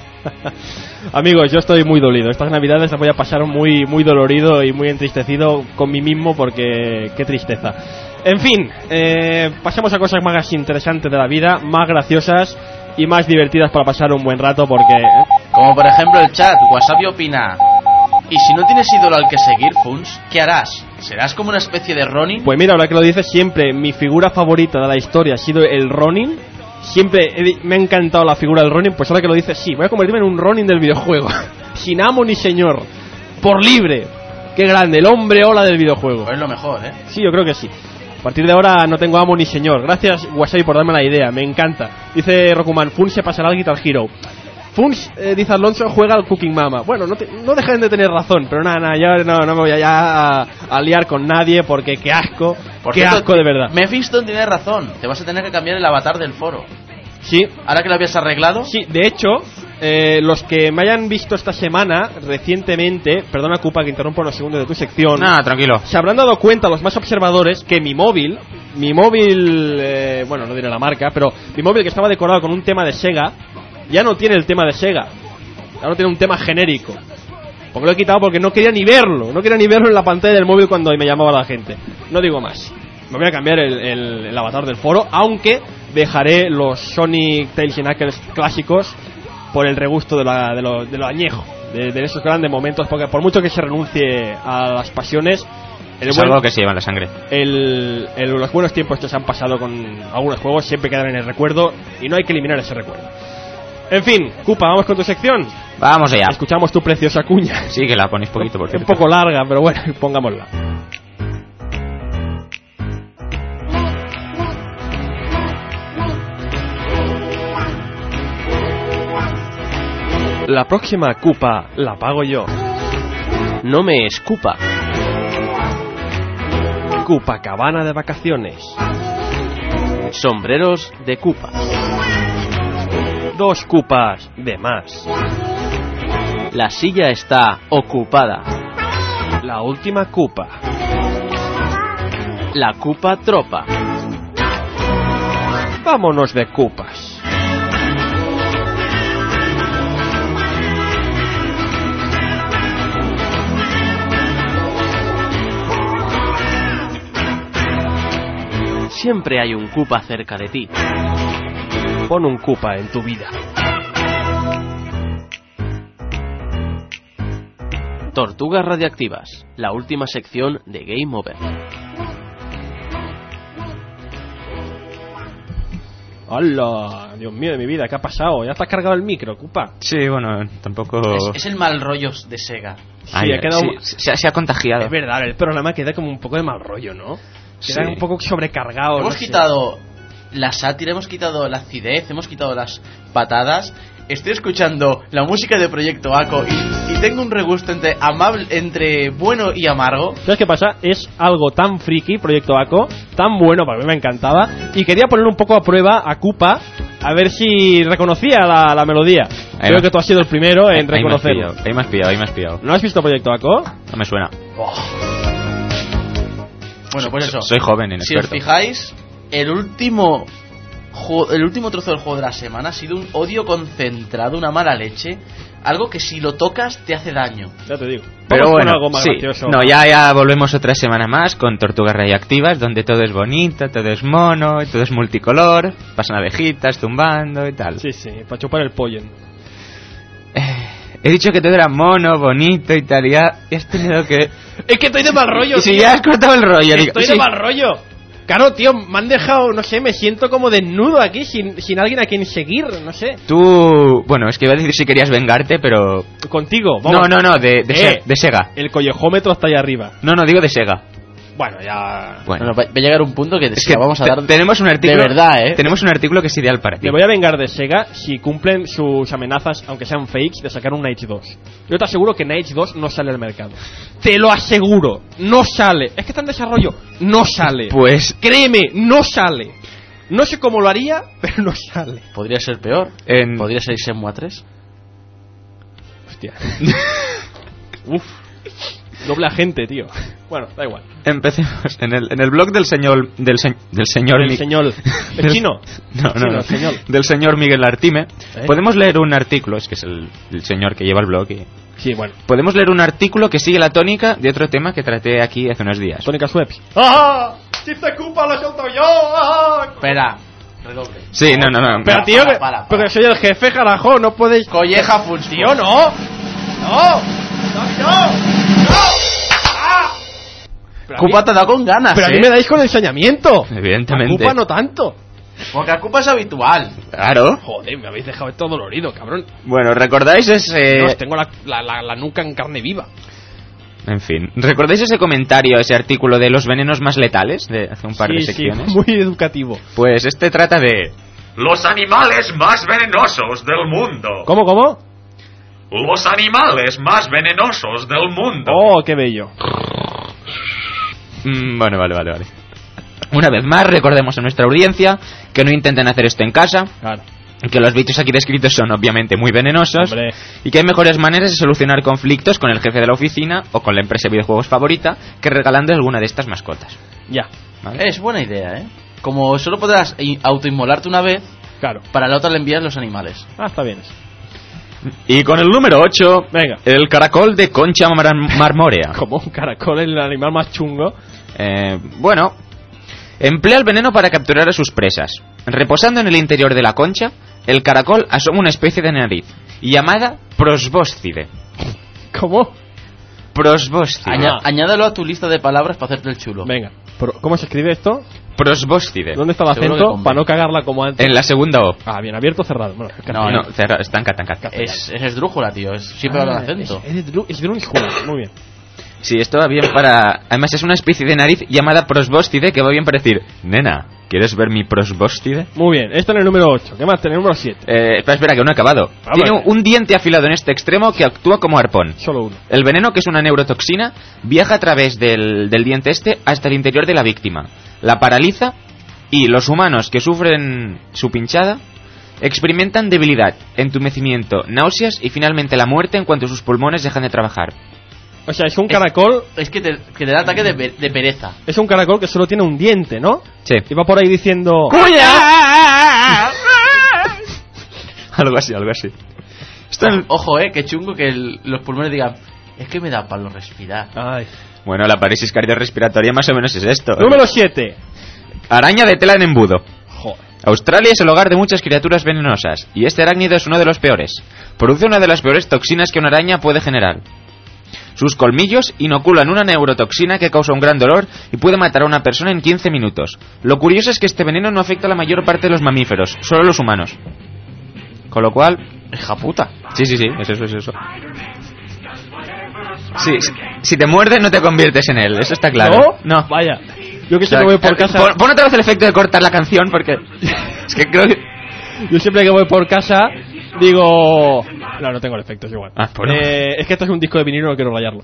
Amigos, yo estoy muy dolido. Estas navidades las voy a pasar muy, muy dolorido y muy entristecido con mí mismo, porque qué tristeza. En fin, pasemos a cosas más interesantes de la vida, más graciosas y más divertidas para pasar un buen rato, porque... Como por ejemplo el chat, Wasabi opina: ¿y si no tienes ídolo al que seguir, Funs? ¿Qué harás? ¿Serás como una especie de Ronin? Pues mira, ahora que lo dices, siempre mi figura favorita de la historia ha sido el Ronin. Siempre me ha encantado la figura del Ronin. Pues ahora que lo dices, sí, voy a convertirme en un Ronin del videojuego. Sin amo ni señor, por libre. Qué grande, el hombre ola del videojuego. Pues es lo mejor, ¿eh? Sí, yo creo que sí. A partir de ahora no tengo amo ni señor. Gracias, Wasabi, por darme la idea, me encanta. Dice Rokuman, Funs se pasará al Guitar Hero. Funs, dice Alonso, juega al Cooking Mama. Bueno, no dejan de tener razón, pero nada, yo no me voy a liar con nadie, porque qué asco, asco de verdad. Mephiston tiene razón, te vas a tener que cambiar el avatar del foro. Sí. ¿Ahora que lo habías arreglado? Sí, de hecho, los que me hayan visto esta semana, recientemente, perdona Cupa que interrumpo unos segundos de tu sección. Nada, tranquilo. Se habrán dado cuenta los más observadores que mi móvil, bueno, no diré la marca, pero mi móvil, que estaba decorado con un tema de Sega, ya no tiene el tema de Sega. Ahora tiene un tema genérico. Porque lo he quitado porque no quería ni verlo. No quería ni verlo en la pantalla del móvil cuando me llamaba la gente. No digo más. Me voy a cambiar el avatar del foro, aunque dejaré los Sonic Tails y Knuckles clásicos por el regusto de lo añejo, de esos grandes momentos, porque por mucho que se renuncie a las pasiones, es algo que se lleva en la sangre. Los buenos tiempos que se han pasado con algunos juegos siempre quedan en el recuerdo y no hay que eliminar ese recuerdo. En fin, Cupa, vamos con tu sección. Vamos allá. Escuchamos tu preciosa cuña. Sí, que la ponéis poquito, porque es un poco larga, pero bueno, pongámosla. La próxima Cupa la pago yo. No me escupa. Copacabana de vacaciones. Sombreros de Cupa. 2 cupas de más. La silla está ocupada. La última cupa. La Cupa Tropa. Vámonos de cupas. Siempre hay un Cupa cerca de ti. Pon un Cupa en tu vida. Tortugas Radiactivas, la última sección de Game Over. ¡Hola! Dios mío de mi vida, ¿qué ha pasado? ¿Ya te has cargado el micro, Cupa? Sí, bueno, tampoco... Es el mal rollo de Sega. Sí, ha quedado... se ha contagiado. Es verdad, el programa queda como un poco de mal rollo, ¿no? Queda un poco sobrecargado. Hemos quitado la sátira, hemos quitado la acidez, hemos quitado las patadas. Estoy escuchando la música de Proyecto Aco y tengo un regusto entre bueno y amargo. ¿Sabes qué pasa? Es algo tan friki, Proyecto Aco, tan bueno, para mí me encantaba, y quería poner un poco a prueba a Cupa, a ver si reconocía la melodía. Creo que tú has sido el primero en reconocerlo. Ahí me has pillado. ¿No has visto Proyecto Aco? No me suena. Bueno, pues eso. Soy joven, inexperto. Si os fijáis, el último trozo del juego de la semana ha sido un odio concentrado, una mala leche, algo que si lo tocas te hace daño. Ya te digo. Pero bueno, algo más gracioso. No, ya volvemos otra semana más con Tortugas Radiactivas, donde todo es bonito, todo es mono, todo es multicolor, pasan abejitas tumbando y tal. Sí, para chupar el pollen. He dicho que todo era mono, bonito y tal, y has tenido que... Es que estoy de mal rollo, y si ya has cortado el rollo, estoy de mal rollo. Claro, tío, me han dejado, no sé, me siento como desnudo aquí, sin alguien a quien seguir, no sé. Tú, bueno, es que iba a decir si querías vengarte, pero... Contigo, vamos. No, de Sega. El collejómetro está ahí arriba. No, digo de Sega. Bueno, ya... Bueno, va a llegar un punto que es que vamos a dar... Tenemos un artículo... De verdad, Tenemos un artículo que es ideal para ti. Me voy a vengar de Sega si cumplen sus amenazas, aunque sean fakes, de sacar un Nights 2. Yo te aseguro que Nights 2 no sale al mercado. Te lo aseguro, no sale. Es que está en desarrollo, no sale. Pues... Créeme, no sale. No sé cómo lo haría, pero no sale. Podría ser peor. Podría ser Shenmue 3. Hostia. Uf. Doble agente, tío. Bueno, da igual. Empecemos. En el blog del señor... Del señor... ¿El chino? No. Señor. Del señor Miguel Artime. Podemos leer un artículo, es que es el señor que lleva el blog y... Sí, bueno. Podemos leer un artículo que sigue la tónica de otro tema que traté aquí hace unos días. Tónica Sweps. ¡Ah! ¡Si te ocupa lo suelto yo! ¡Ah! Espera. Redoble. Sí, no. Pero tío, pero soy el jefe, carajo, no podéis... Colleja full. Tío, no. Cupa te da con ganas. Pero a mí me dais con ensañamiento. Evidentemente. A Cupa no tanto. Porque a Cupa es habitual. Claro. Joder, me habéis dejado todo dolorido, cabrón. Bueno, ¿recordáis ese...? Dios, tengo la nuca en carne viva. En fin, ¿recordáis ese comentario, ese artículo de los venenos más letales de hace un par de secciones? Sí, muy educativo. Pues este trata de... Los animales más venenosos del mundo. ¿Cómo? Los animales más venenosos del mundo. Oh, qué bello. Bueno, vale. Una vez más, recordemos a nuestra audiencia que no intenten hacer esto en casa. Claro. Que los bichos aquí descritos son obviamente muy venenosos. Hombre. Y que hay mejores maneras de solucionar conflictos con el jefe de la oficina o con la empresa de videojuegos favorita que regalando alguna de estas mascotas. Ya. ¿Vale? Es buena idea, Como solo podrás autoinmolarte una vez, claro, para la otra le envías los animales. Está bien eso. Y con el número 8, venga, el caracol de concha marmórea. Como un caracol, el animal más chungo. Bueno, emplea el veneno para capturar a sus presas. Reposando en el interior de la concha, el caracol asoma una especie de nariz llamada prosbóscide. ¿Cómo? Prosbóscide. Añádalo a tu lista de palabras para hacerte el chulo. Venga, ¿cómo se escribe esto? Prosbóscide. ¿Dónde está el acento? Para no cagarla como antes. En la segunda O. Ah, bien, abierto o cerrado. Bueno, no, cerrado, estanca. Es esdrújula, tío. Siempre habla el acento. Es drújula, muy bien. Sí, esto va bien para... Además es una especie de nariz llamada prosbóscide que va bien para decir: nena, ¿quieres ver mi prosbóscide? Muy bien, esto en el número 8. ¿Qué más? En el número 7. Espera, que no he acabado. Tiene un diente afilado en este extremo que actúa como arpón. Solo uno. El veneno, que es una neurotoxina, viaja a través del diente este hasta el interior de la víctima. La paraliza y los humanos que sufren su pinchada experimentan debilidad, entumecimiento, náuseas y finalmente la muerte en cuanto sus pulmones dejan de trabajar. O sea, es un caracol... Es que te da ataque de pereza. Es un caracol que solo tiene un diente, ¿no? Sí. Y va por ahí diciendo... ¡Cuya! algo así. Ojo, que chungo que los pulmones digan: es que me da palo respirar. Ay. Bueno, la parálisis cardiorrespiratoria más o menos es esto. Número 7. Araña de tela en embudo. Joder. Australia es el hogar de muchas criaturas venenosas, y este arácnido es uno de los peores. Produce una de las peores toxinas que una araña puede generar. Sus colmillos inoculan una neurotoxina que causa un gran dolor y puede matar a una persona en 15 minutos. Lo curioso es que este veneno no afecta a la mayor parte de los mamíferos, solo a los humanos. Con lo cual... Hija puta. Sí, es eso. Sí, si te muerde no te conviertes en él, eso está claro. ¿No? Vaya. Yo que siempre voy por casa... Pon otra vez el efecto de cortar la canción porque... Es que creo que... Yo siempre que voy por casa digo... No tengo el efecto, es igual. Bueno. Es que esto es un disco de vinilo, no quiero rayarlo.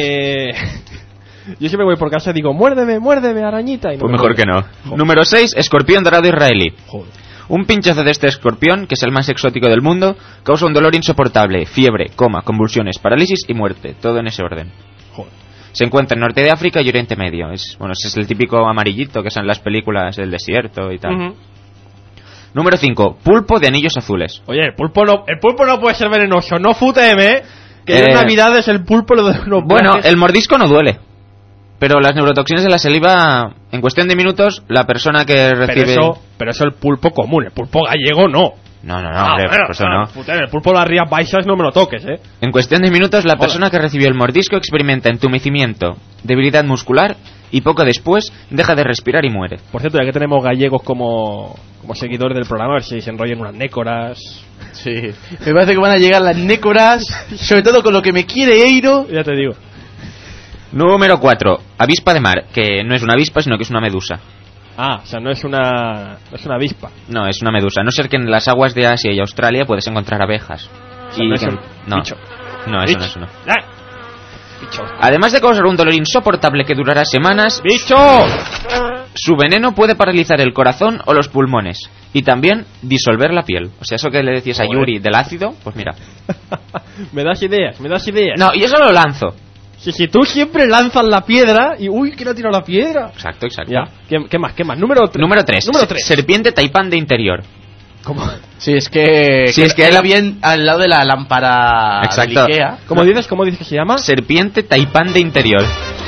Yo siempre voy por casa y digo, muérdeme, arañita. Y no pues mejor que no. Joder. Número 6, escorpión dorado israelí. Joder. Un pinchazo de este escorpión, que es el más exótico del mundo, causa un dolor insoportable, fiebre, coma, convulsiones, parálisis y muerte. Todo en ese orden. Joder. Se encuentra en Norte de África y Oriente Medio. Es el típico amarillito que son en las películas del desierto y tal. Número 5, pulpo de anillos azules. Oye, el pulpo no puede ser venenoso, no futeme, que en Navidades el pulpo lo de unos Bueno, el mordisco no duele. Pero las neurotoxinas de la saliva, en cuestión de minutos, la persona que recibe... Pero eso el pulpo común, el pulpo gallego no. No, hombre, por eso no. El pulpo de las Rías Baixas no me lo toques, En cuestión de minutos, la persona que recibió el mordisco experimenta entumecimiento, debilidad muscular y poco después deja de respirar y muere. Por cierto, ya que tenemos gallegos como seguidores del programa, a ver si se enrollan unas nécoras. Sí, me parece que van a llegar las nécoras, sobre todo con lo que me quiere Eiro. Ya te digo. Número 4, avispa de mar, que no es una avispa, sino que es una medusa. O sea, no es una avispa. No, es una medusa. A no ser que en las aguas de Asia y Australia puedes encontrar abejas. O sea, no. Bicho. No, eso no. Bicho. Además de causar un dolor insoportable que durará semanas... ¡Bicho! Su veneno puede paralizar el corazón o los pulmones. Y también disolver la piel. O sea, eso que le decías a Yuri del ácido, pues mira. Me das ideas. No, y eso lo lanzo. Si tú siempre lanzas la piedra y... ¡Uy, que no ha tirado la piedra! Exacto. Ya. ¿Qué más? Número 3. Serpiente taipán de interior. ¿Cómo? Sí, es que era bien al lado de la lámpara. Exacto. De Ikea. ¿Cómo dices que se llama? Serpiente taipán de interior.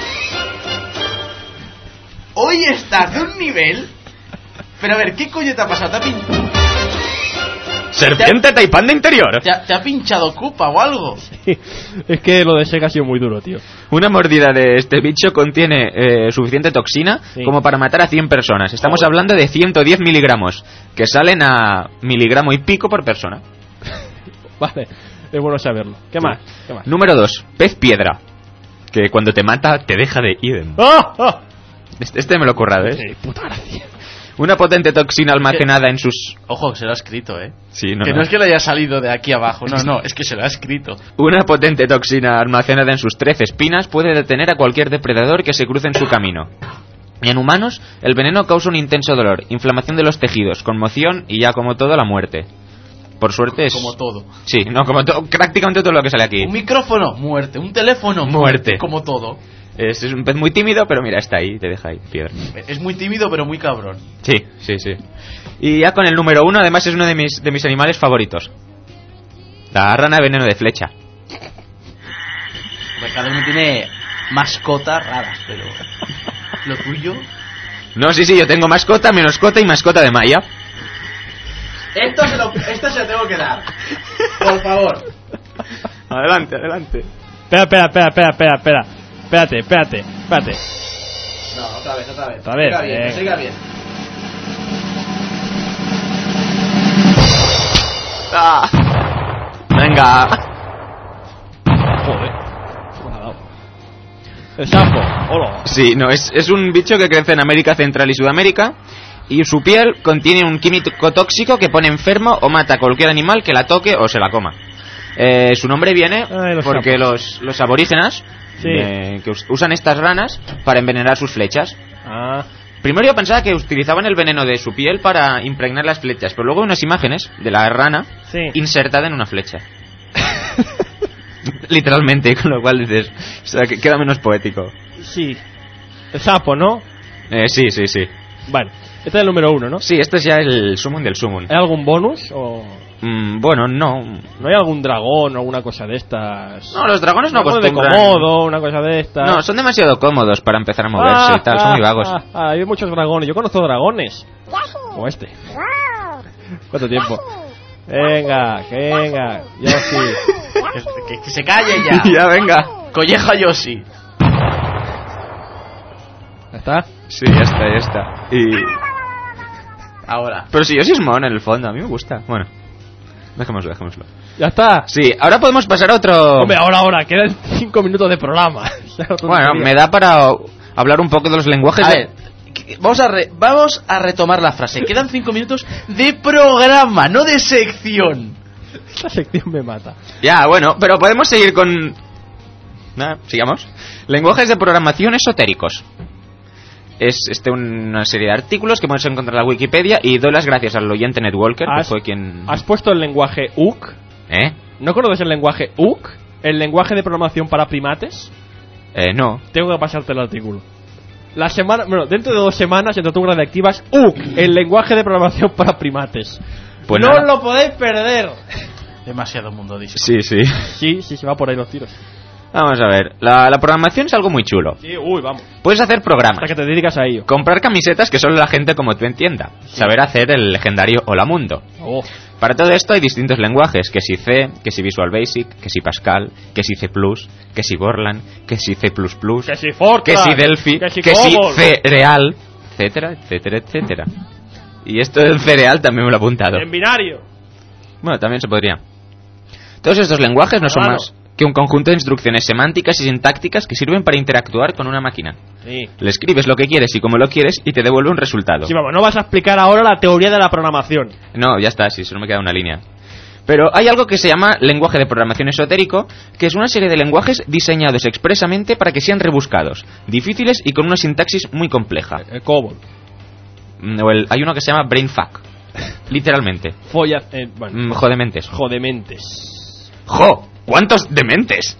Hoy estás de un nivel... Pero a ver, ¿qué coño te ha pasado? Serpiente taipán de interior. ¿Te ha pinchado Koopa o algo? Sí, es que lo de Sega ha sido muy duro, tío. Una mordida de este bicho contiene suficiente toxina como para matar a 100 personas. Estamos hablando de 110 miligramos, que salen a miligramo y pico por persona. Vale, es bueno saberlo. ¿Qué más? Número 2, pez piedra, que cuando te mata te deja de idem. ¡Oh! Este me lo he currado, Sí, puta gracia. Una potente toxina almacenada en sus... Ojo, que se lo ha escrito, Sí, no es que le haya salido de aquí abajo, no, es que se lo ha escrito. Una potente toxina almacenada en sus 13 espinas puede detener a cualquier depredador que se cruce en su camino. En humanos, el veneno causa un intenso dolor, inflamación de los tejidos, conmoción y ya como todo, la muerte. Por suerte es... Como todo. Sí, como prácticamente todo lo que sale aquí. Un micrófono, muerte. Un teléfono, muerte. Como todo. Es un pez muy tímido, pero mira, está ahí, te deja ahí, piedra. Es muy tímido, pero muy cabrón. Sí. Y ya con el número 1, además es uno de mis animales favoritos. La rana de veneno de flecha. Cada uno tiene mascotas raras, pero... ¿Lo tuyo? No, sí, yo tengo mascota, menoscota y mascota de Maya. Esto se lo tengo que dar. Por favor. Adelante. Espera. Espérate. No, otra vez. Siga bien. Venga. Joder. El sapo. Hola. Sí, no, es un bicho que crece en América Central y Sudamérica. Y su piel contiene un químico tóxico que pone enfermo o mata a cualquier animal que la toque o se la coma. Su nombre viene porque los aborígenes... Sí. Que usan estas ranas para envenenar sus flechas. Primero yo pensaba que utilizaban el veneno de su piel para impregnar las flechas, pero luego hay unas imágenes de la rana insertada en una flecha. Literalmente, con lo cual dices, o sea, que queda menos poético. Sí. El sapo, ¿no? Sí. Bueno, este es el número 1, ¿no? Sí, este es ya el sumum del sumum. ¿Hay algún bonus o...? Bueno, no. ¿No hay algún dragón o alguna cosa de estas? No, los dragones no acostumbran. De Komodo, una cosa de estas. No, son demasiado cómodos para empezar a moverse y tal, son muy vagos. Hay muchos dragones. Yo conozco dragones. Como este. ¿Cuánto tiempo? Venga, yo sí. Que se calle ya. Ya, venga. Colleja Yoshi. ¿Ya está? Sí, ya está. Y... Ahora. Pero si Yoshi es mono en el fondo, a mí me gusta. Bueno, dejémoslo. ¿Ya está? Sí, ahora podemos pasar a otro... Hombre, ahora, quedan 5 minutos de programa. Bueno, me da para hablar un poco de los lenguajes. A ver, vamos a retomar la frase. Quedan 5 minutos de programa, no de sección. Esta sección me mata. Ya, bueno, pero podemos seguir con... Nada, sigamos. Lenguajes de programación esotéricos. Es una serie de artículos que puedes encontrar en la Wikipedia y doy las gracias al oyente Netwalker, que fue quien... ¿Has puesto el lenguaje UC? ¿Eh? ¿No conoces el lenguaje UC? ¿El lenguaje de programación para primates? No. Tengo que pasarte el artículo. Dentro de 2 semanas en Tortugas Radioactivas, UC, el lenguaje de programación para primates. Pues no nada. lo podéis perder. Demasiado mundo disco. Sí. Sí, va por ahí los tiros. Vamos a ver, la programación es algo muy chulo. Sí, vamos. Puedes hacer programas. Hasta que te dedicas a ello. Comprar camisetas que solo la gente como tú entienda. Sí. Saber hacer el legendario Hola Mundo. Para todo esto hay distintos lenguajes, que si C, que si Visual Basic, que si Pascal, que si C++, que si Borland, que si C++, que si Fortran, que si Delphi, que si Cereal, etcétera. Y esto del cereal también me lo he apuntado. En binario. Bueno, también se podría. Todos estos lenguajes no son más que un conjunto de instrucciones semánticas y sintácticas que sirven para interactuar con una máquina. Sí. Le escribes lo que quieres y como lo quieres y te devuelve un resultado. Sí, vamos, no vas a explicar ahora la teoría de la programación. No, ya está, sí, solo me queda una línea. Pero hay algo que se llama lenguaje de programación esotérico, que es una serie de lenguajes diseñados expresamente para que sean rebuscados, difíciles y con una sintaxis muy compleja. El COBOL. Hay uno que se llama brainfuck, literalmente. Jodementes. ¡Jo! ¿Cuántos dementes?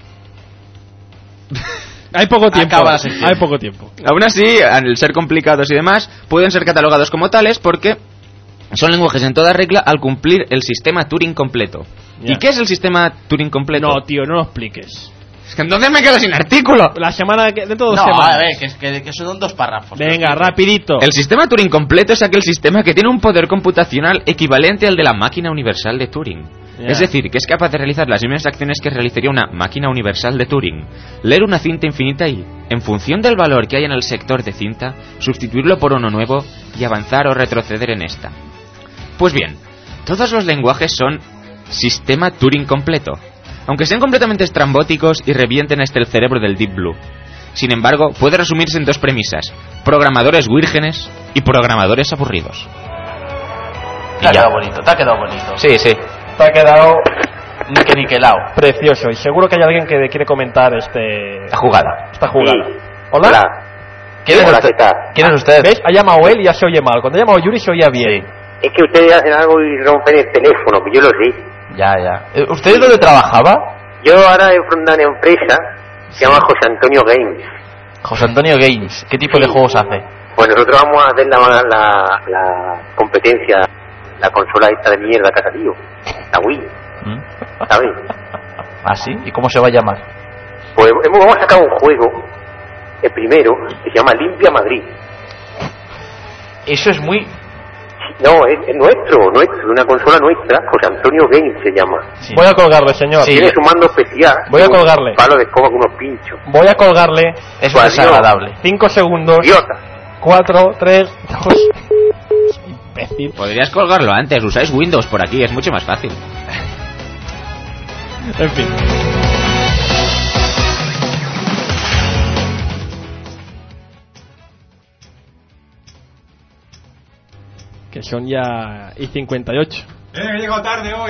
Hay poco tiempo. Aún así, al ser complicados y demás, pueden ser catalogados como tales porque son lenguajes en toda regla al cumplir el sistema Turing completo. Ya. ¿Y qué es el sistema Turing completo? No, tío, no lo expliques. Es que entonces me quedo sin artículo. Dentro de 2 semanas. A ver, que son 2 párrafos. Venga, rapidito. El sistema Turing completo es aquel sistema que tiene un poder computacional equivalente al de la máquina universal de Turing. Yeah. Es decir, que es capaz de realizar las mismas acciones que realizaría una máquina universal de Turing. Leer una cinta infinita y, en función del valor que hay en el sector de cinta, sustituirlo por uno nuevo y avanzar o retroceder en esta. Pues bien, todos los lenguajes son sistema Turing completo, aunque sean completamente estrambóticos y revienten hasta el cerebro del Deep Blue. Sin embargo, puede resumirse en 2 premisas: programadores vírgenes y programadores aburridos. Te ha quedado bonito. Sí. Te ha quedado niquelao. precioso. Y seguro que hay alguien que quiere comentar esta jugada. Sí. Hola. ¿Quién es usted? ¿Ves? Ha llamado él y ya se oye mal. Cuando ha llamado Yuri se oía bien. Es que ustedes hacen algo y rompen el teléfono, que yo lo sé. Ya. ¿Usted dónde trabajaba? Yo ahora he fundado una empresa, se llama José Antonio Games. José Antonio Games. ¿Qué tipo de juegos hace? Pues nosotros vamos a hacer la competencia, la consola esta de mierda que ha salido, la Wii, ¿sabes? ¿Ah, sí? ¿Y cómo se va a llamar? Pues vamos a sacar un juego, el primero, que se llama Limpia Madrid. Eso es muy... No, es nuestro, una consola nuestra, José Antonio Games se llama. Sí. Voy a colgarle, señor. Sí. Tiene su mando especial. Voy a colgarle. Un palo de escoba con unos pinchos. Voy a colgarle. Eso es desagradable. 5 segundos. Idiota. 4, 3, 2... Imbécil. Podrías colgarlo antes, usáis Windows por aquí, es mucho más fácil. En fin. Que son ya y 58. He llegado tarde hoy,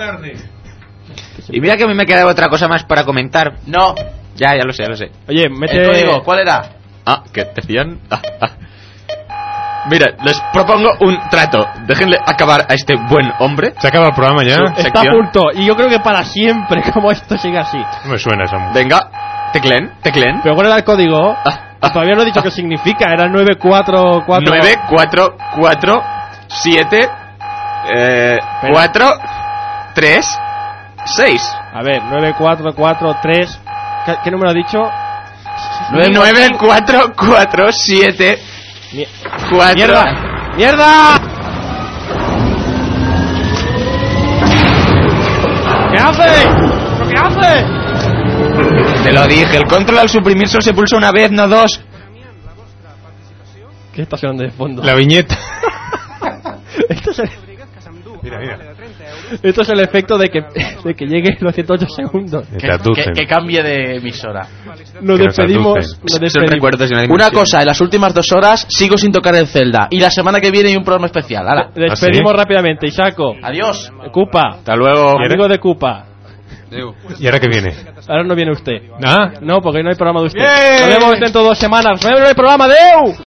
Y mira que a mí me quedaba otra cosa más para comentar. No. Ya lo sé. Oye, mete... El código, ¿cuál era? ¿Qué decían? Mira, les propongo un trato. Déjenle acabar a este buen hombre. ¿Se acaba el programa ya? Está a punto, y yo creo que para siempre, como esto sigue así. No me suena esa música. Venga, teclen. Pero ¿cuál era el código? Todavía no he dicho qué significa, era 944... 9447 4 3 6. A ver, 9443... ¿Qué número ha dicho? 9447 4... ¡Mierda! hace? ¿Pero qué hace? Te lo dije, el control al suprimir solo se pulsa una vez, no dos. ¿Qué está sonando de fondo? La viñeta. Esto es el... Mira. Esto es el efecto de que llegue los 108 segundos. Que cambie de emisora. Nos despedimos. Son recuerdos de una dimensión. Una cosa, en las últimas 2 horas sigo sin tocar el Zelda. Y la semana que viene hay un programa especial. ¡Hala! Despedimos rápidamente, Isako. Adiós. Cupa. Hasta luego. Amigo de Cupa. ¿Y ahora qué viene? Ahora no viene usted. ¿Ah? No, porque no hay programa de usted. ¡Bien! Nos vemos dentro de 2 semanas. Nos vemos en el programa. ¡Deu!